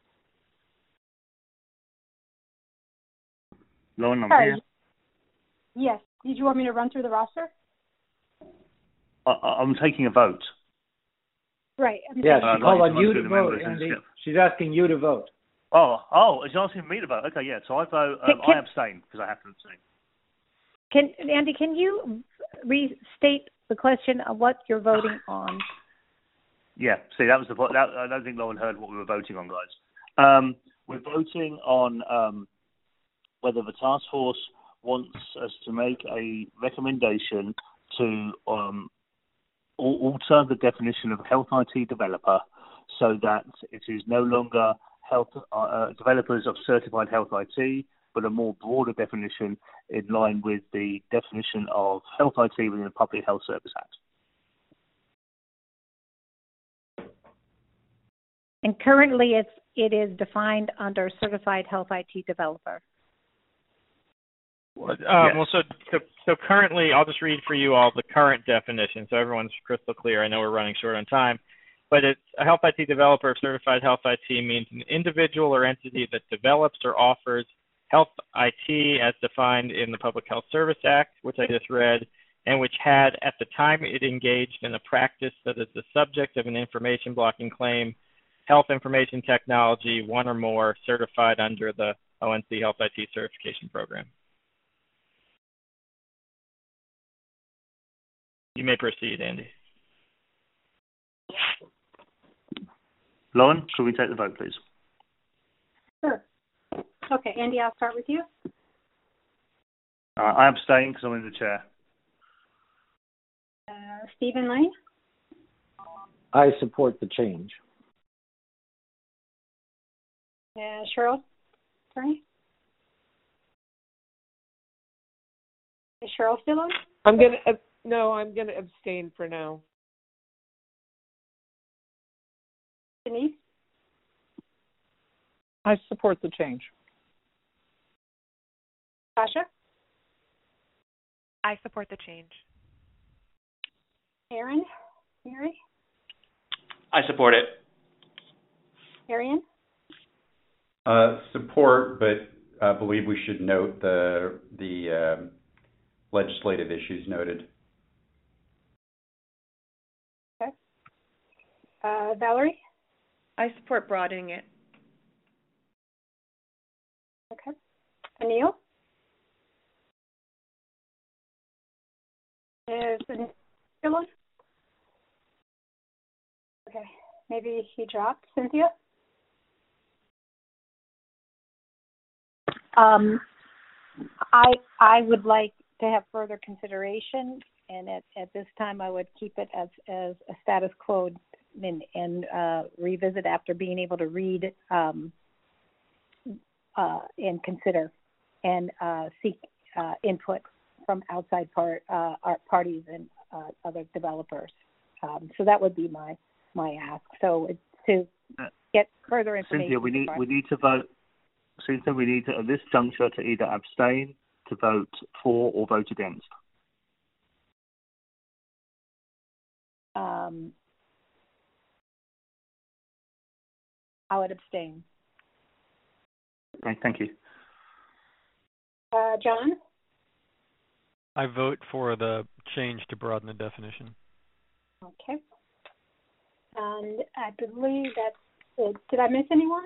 [SPEAKER 3] Lauren, I'm
[SPEAKER 2] Sorry.
[SPEAKER 3] here.
[SPEAKER 2] Yes. Did you want me to run through the roster?
[SPEAKER 3] I, I'm taking a vote.
[SPEAKER 2] Right. I'm
[SPEAKER 5] yeah,
[SPEAKER 3] uh,
[SPEAKER 5] she called on you to vote, Andy. She's asking you to vote.
[SPEAKER 3] Oh, oh, she's asking me to vote. Okay, yeah. So I vote. Um,
[SPEAKER 2] can, can,
[SPEAKER 3] I abstain because I have to abstain.
[SPEAKER 6] Can Andy? Can you restate the question of what you're voting on?
[SPEAKER 3] Yeah. See, that was the point. I don't think Lauren heard what we were voting on, guys. Um, we're voting on um, whether the task force wants us to make a recommendation to um, alter the definition of health I T developer so that it is no longer health uh, developers of certified health I T, but a more broader definition in line with the definition of health I T within the Public Health Service Act.
[SPEAKER 6] And currently, it's it is defined under certified health I T developer.
[SPEAKER 4] Um,
[SPEAKER 3] yes.
[SPEAKER 4] Well, so, so so currently, I'll just read for you all the current definition, so everyone's crystal clear. I know we're running short on time, but it's a health I T developer of certified health I T means an individual or entity that develops or offers health I I T as defined in the Public Health Service Act, which I just read, and which had, at the time it engaged in a practice that is the subject of an information blocking claim, health information technology, one or more, certified under the O N C Health I T certification program. You may proceed, Andy.
[SPEAKER 3] Lauren, could we take the vote, please?
[SPEAKER 2] Sure. Okay, Andy, I'll start with you.
[SPEAKER 3] Uh, I abstain because I'm in the chair.
[SPEAKER 2] Uh, Stephen Lane?
[SPEAKER 5] I support the change.
[SPEAKER 2] Uh, Cheryl? Sorry? Is Cheryl still on?
[SPEAKER 8] I'm going to, uh, no, I'm going to abstain for now.
[SPEAKER 2] Denise?
[SPEAKER 9] I support the change.
[SPEAKER 2] Sasha?
[SPEAKER 11] I support the change.
[SPEAKER 2] Aaron? Mary?
[SPEAKER 12] I support it.
[SPEAKER 2] Arian?
[SPEAKER 13] Uh, support, but uh, believe we should note the the uh, legislative issues noted.
[SPEAKER 2] Okay. Uh, Valerie?
[SPEAKER 14] I support broadening it.
[SPEAKER 2] Okay. Anil? Is Anil still on? Okay. Maybe he dropped. Cynthia?
[SPEAKER 6] Um, I I would like to have further consideration, and at, at this time I would keep it as, as a status quo and, and uh, revisit after being able to read um, uh, and consider and uh, seek uh, input from outside part, uh, art parties and uh, other developers. Um, so that would be my my ask. So it's to get further information.
[SPEAKER 3] Cynthia, we need we need to vote. Cynthia, we need to, at this juncture to either abstain, to vote for, or vote against.
[SPEAKER 6] Um, I would abstain.
[SPEAKER 3] Okay, thank you.
[SPEAKER 2] Uh, John?
[SPEAKER 7] I vote for the change to broaden the definition.
[SPEAKER 2] Okay. And I believe that's it. Did I miss anyone?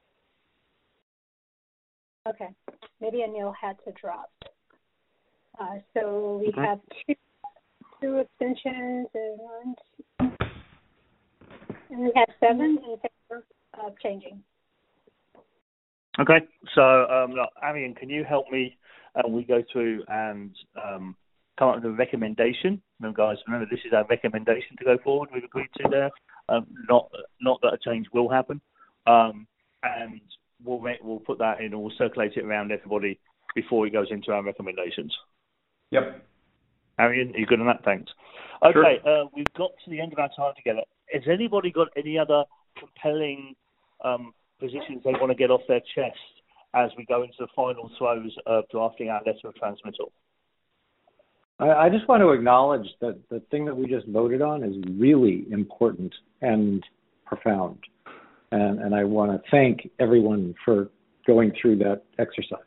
[SPEAKER 2] Okay. Maybe Anil had to drop. Uh, so we
[SPEAKER 3] okay.
[SPEAKER 2] have two, two abstentions and one, two, and we have seven in favor of changing.
[SPEAKER 3] Okay. So, um, look, Arian, can you help me? Uh, we go through and um, come up with a recommendation. Now, guys, remember this is our recommendation to go forward. We've agreed to there. Um, not not that a change will happen, um, and we'll make, we'll put that in. Or we'll circulate it around everybody before it goes into our recommendations.
[SPEAKER 13] Yep.
[SPEAKER 3] Arian, are you good on that? Thanks. Okay,
[SPEAKER 13] sure.
[SPEAKER 3] uh, we've got to the end of our time together. Has anybody got any other compelling um, positions they want to get off their chest as we go into the final throes of drafting our letter of transmittal?
[SPEAKER 5] I, I just want to acknowledge that the thing that we just voted on is really important and profound. And, and I want to thank everyone for going through that exercise.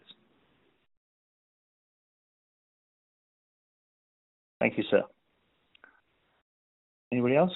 [SPEAKER 3] Thank you, sir. Anybody else?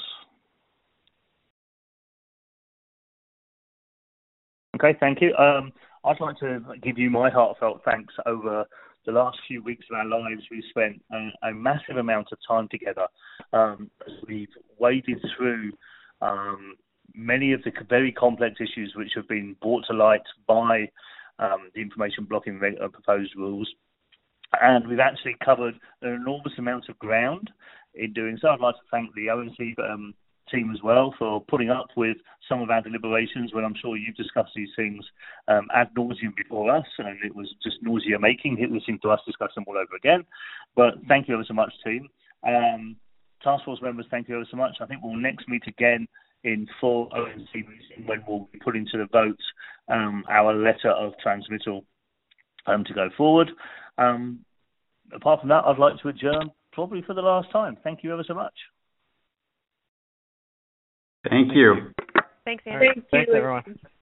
[SPEAKER 3] Okay, thank you. Um, I'd like to give you my heartfelt thanks. Over the last few weeks of our lives, we've spent a, a massive amount of time together um, as we've waded through um, many of the very complex issues which have been brought to light by um, the information blocking uh, proposed rules. And we've actually covered an enormous amount of ground in doing so. I'd like to thank the O N C um, team as well for putting up with some of our deliberations when I'm sure you've discussed these things um, ad nauseum before us, and it was just nausea-making listening to us discuss them all over again. But thank you ever so much, team. Um, Task Force members, thank you ever so much. I think we'll next meet again in full O N C meeting when we'll be putting to the vote um, our letter of transmittal um, to go forward. Um, apart from that, I'd like to adjourn probably for the last time. Thank you ever so much.
[SPEAKER 13] Thank you.
[SPEAKER 11] Thanks, Andy.
[SPEAKER 4] Right. Thanks, everyone.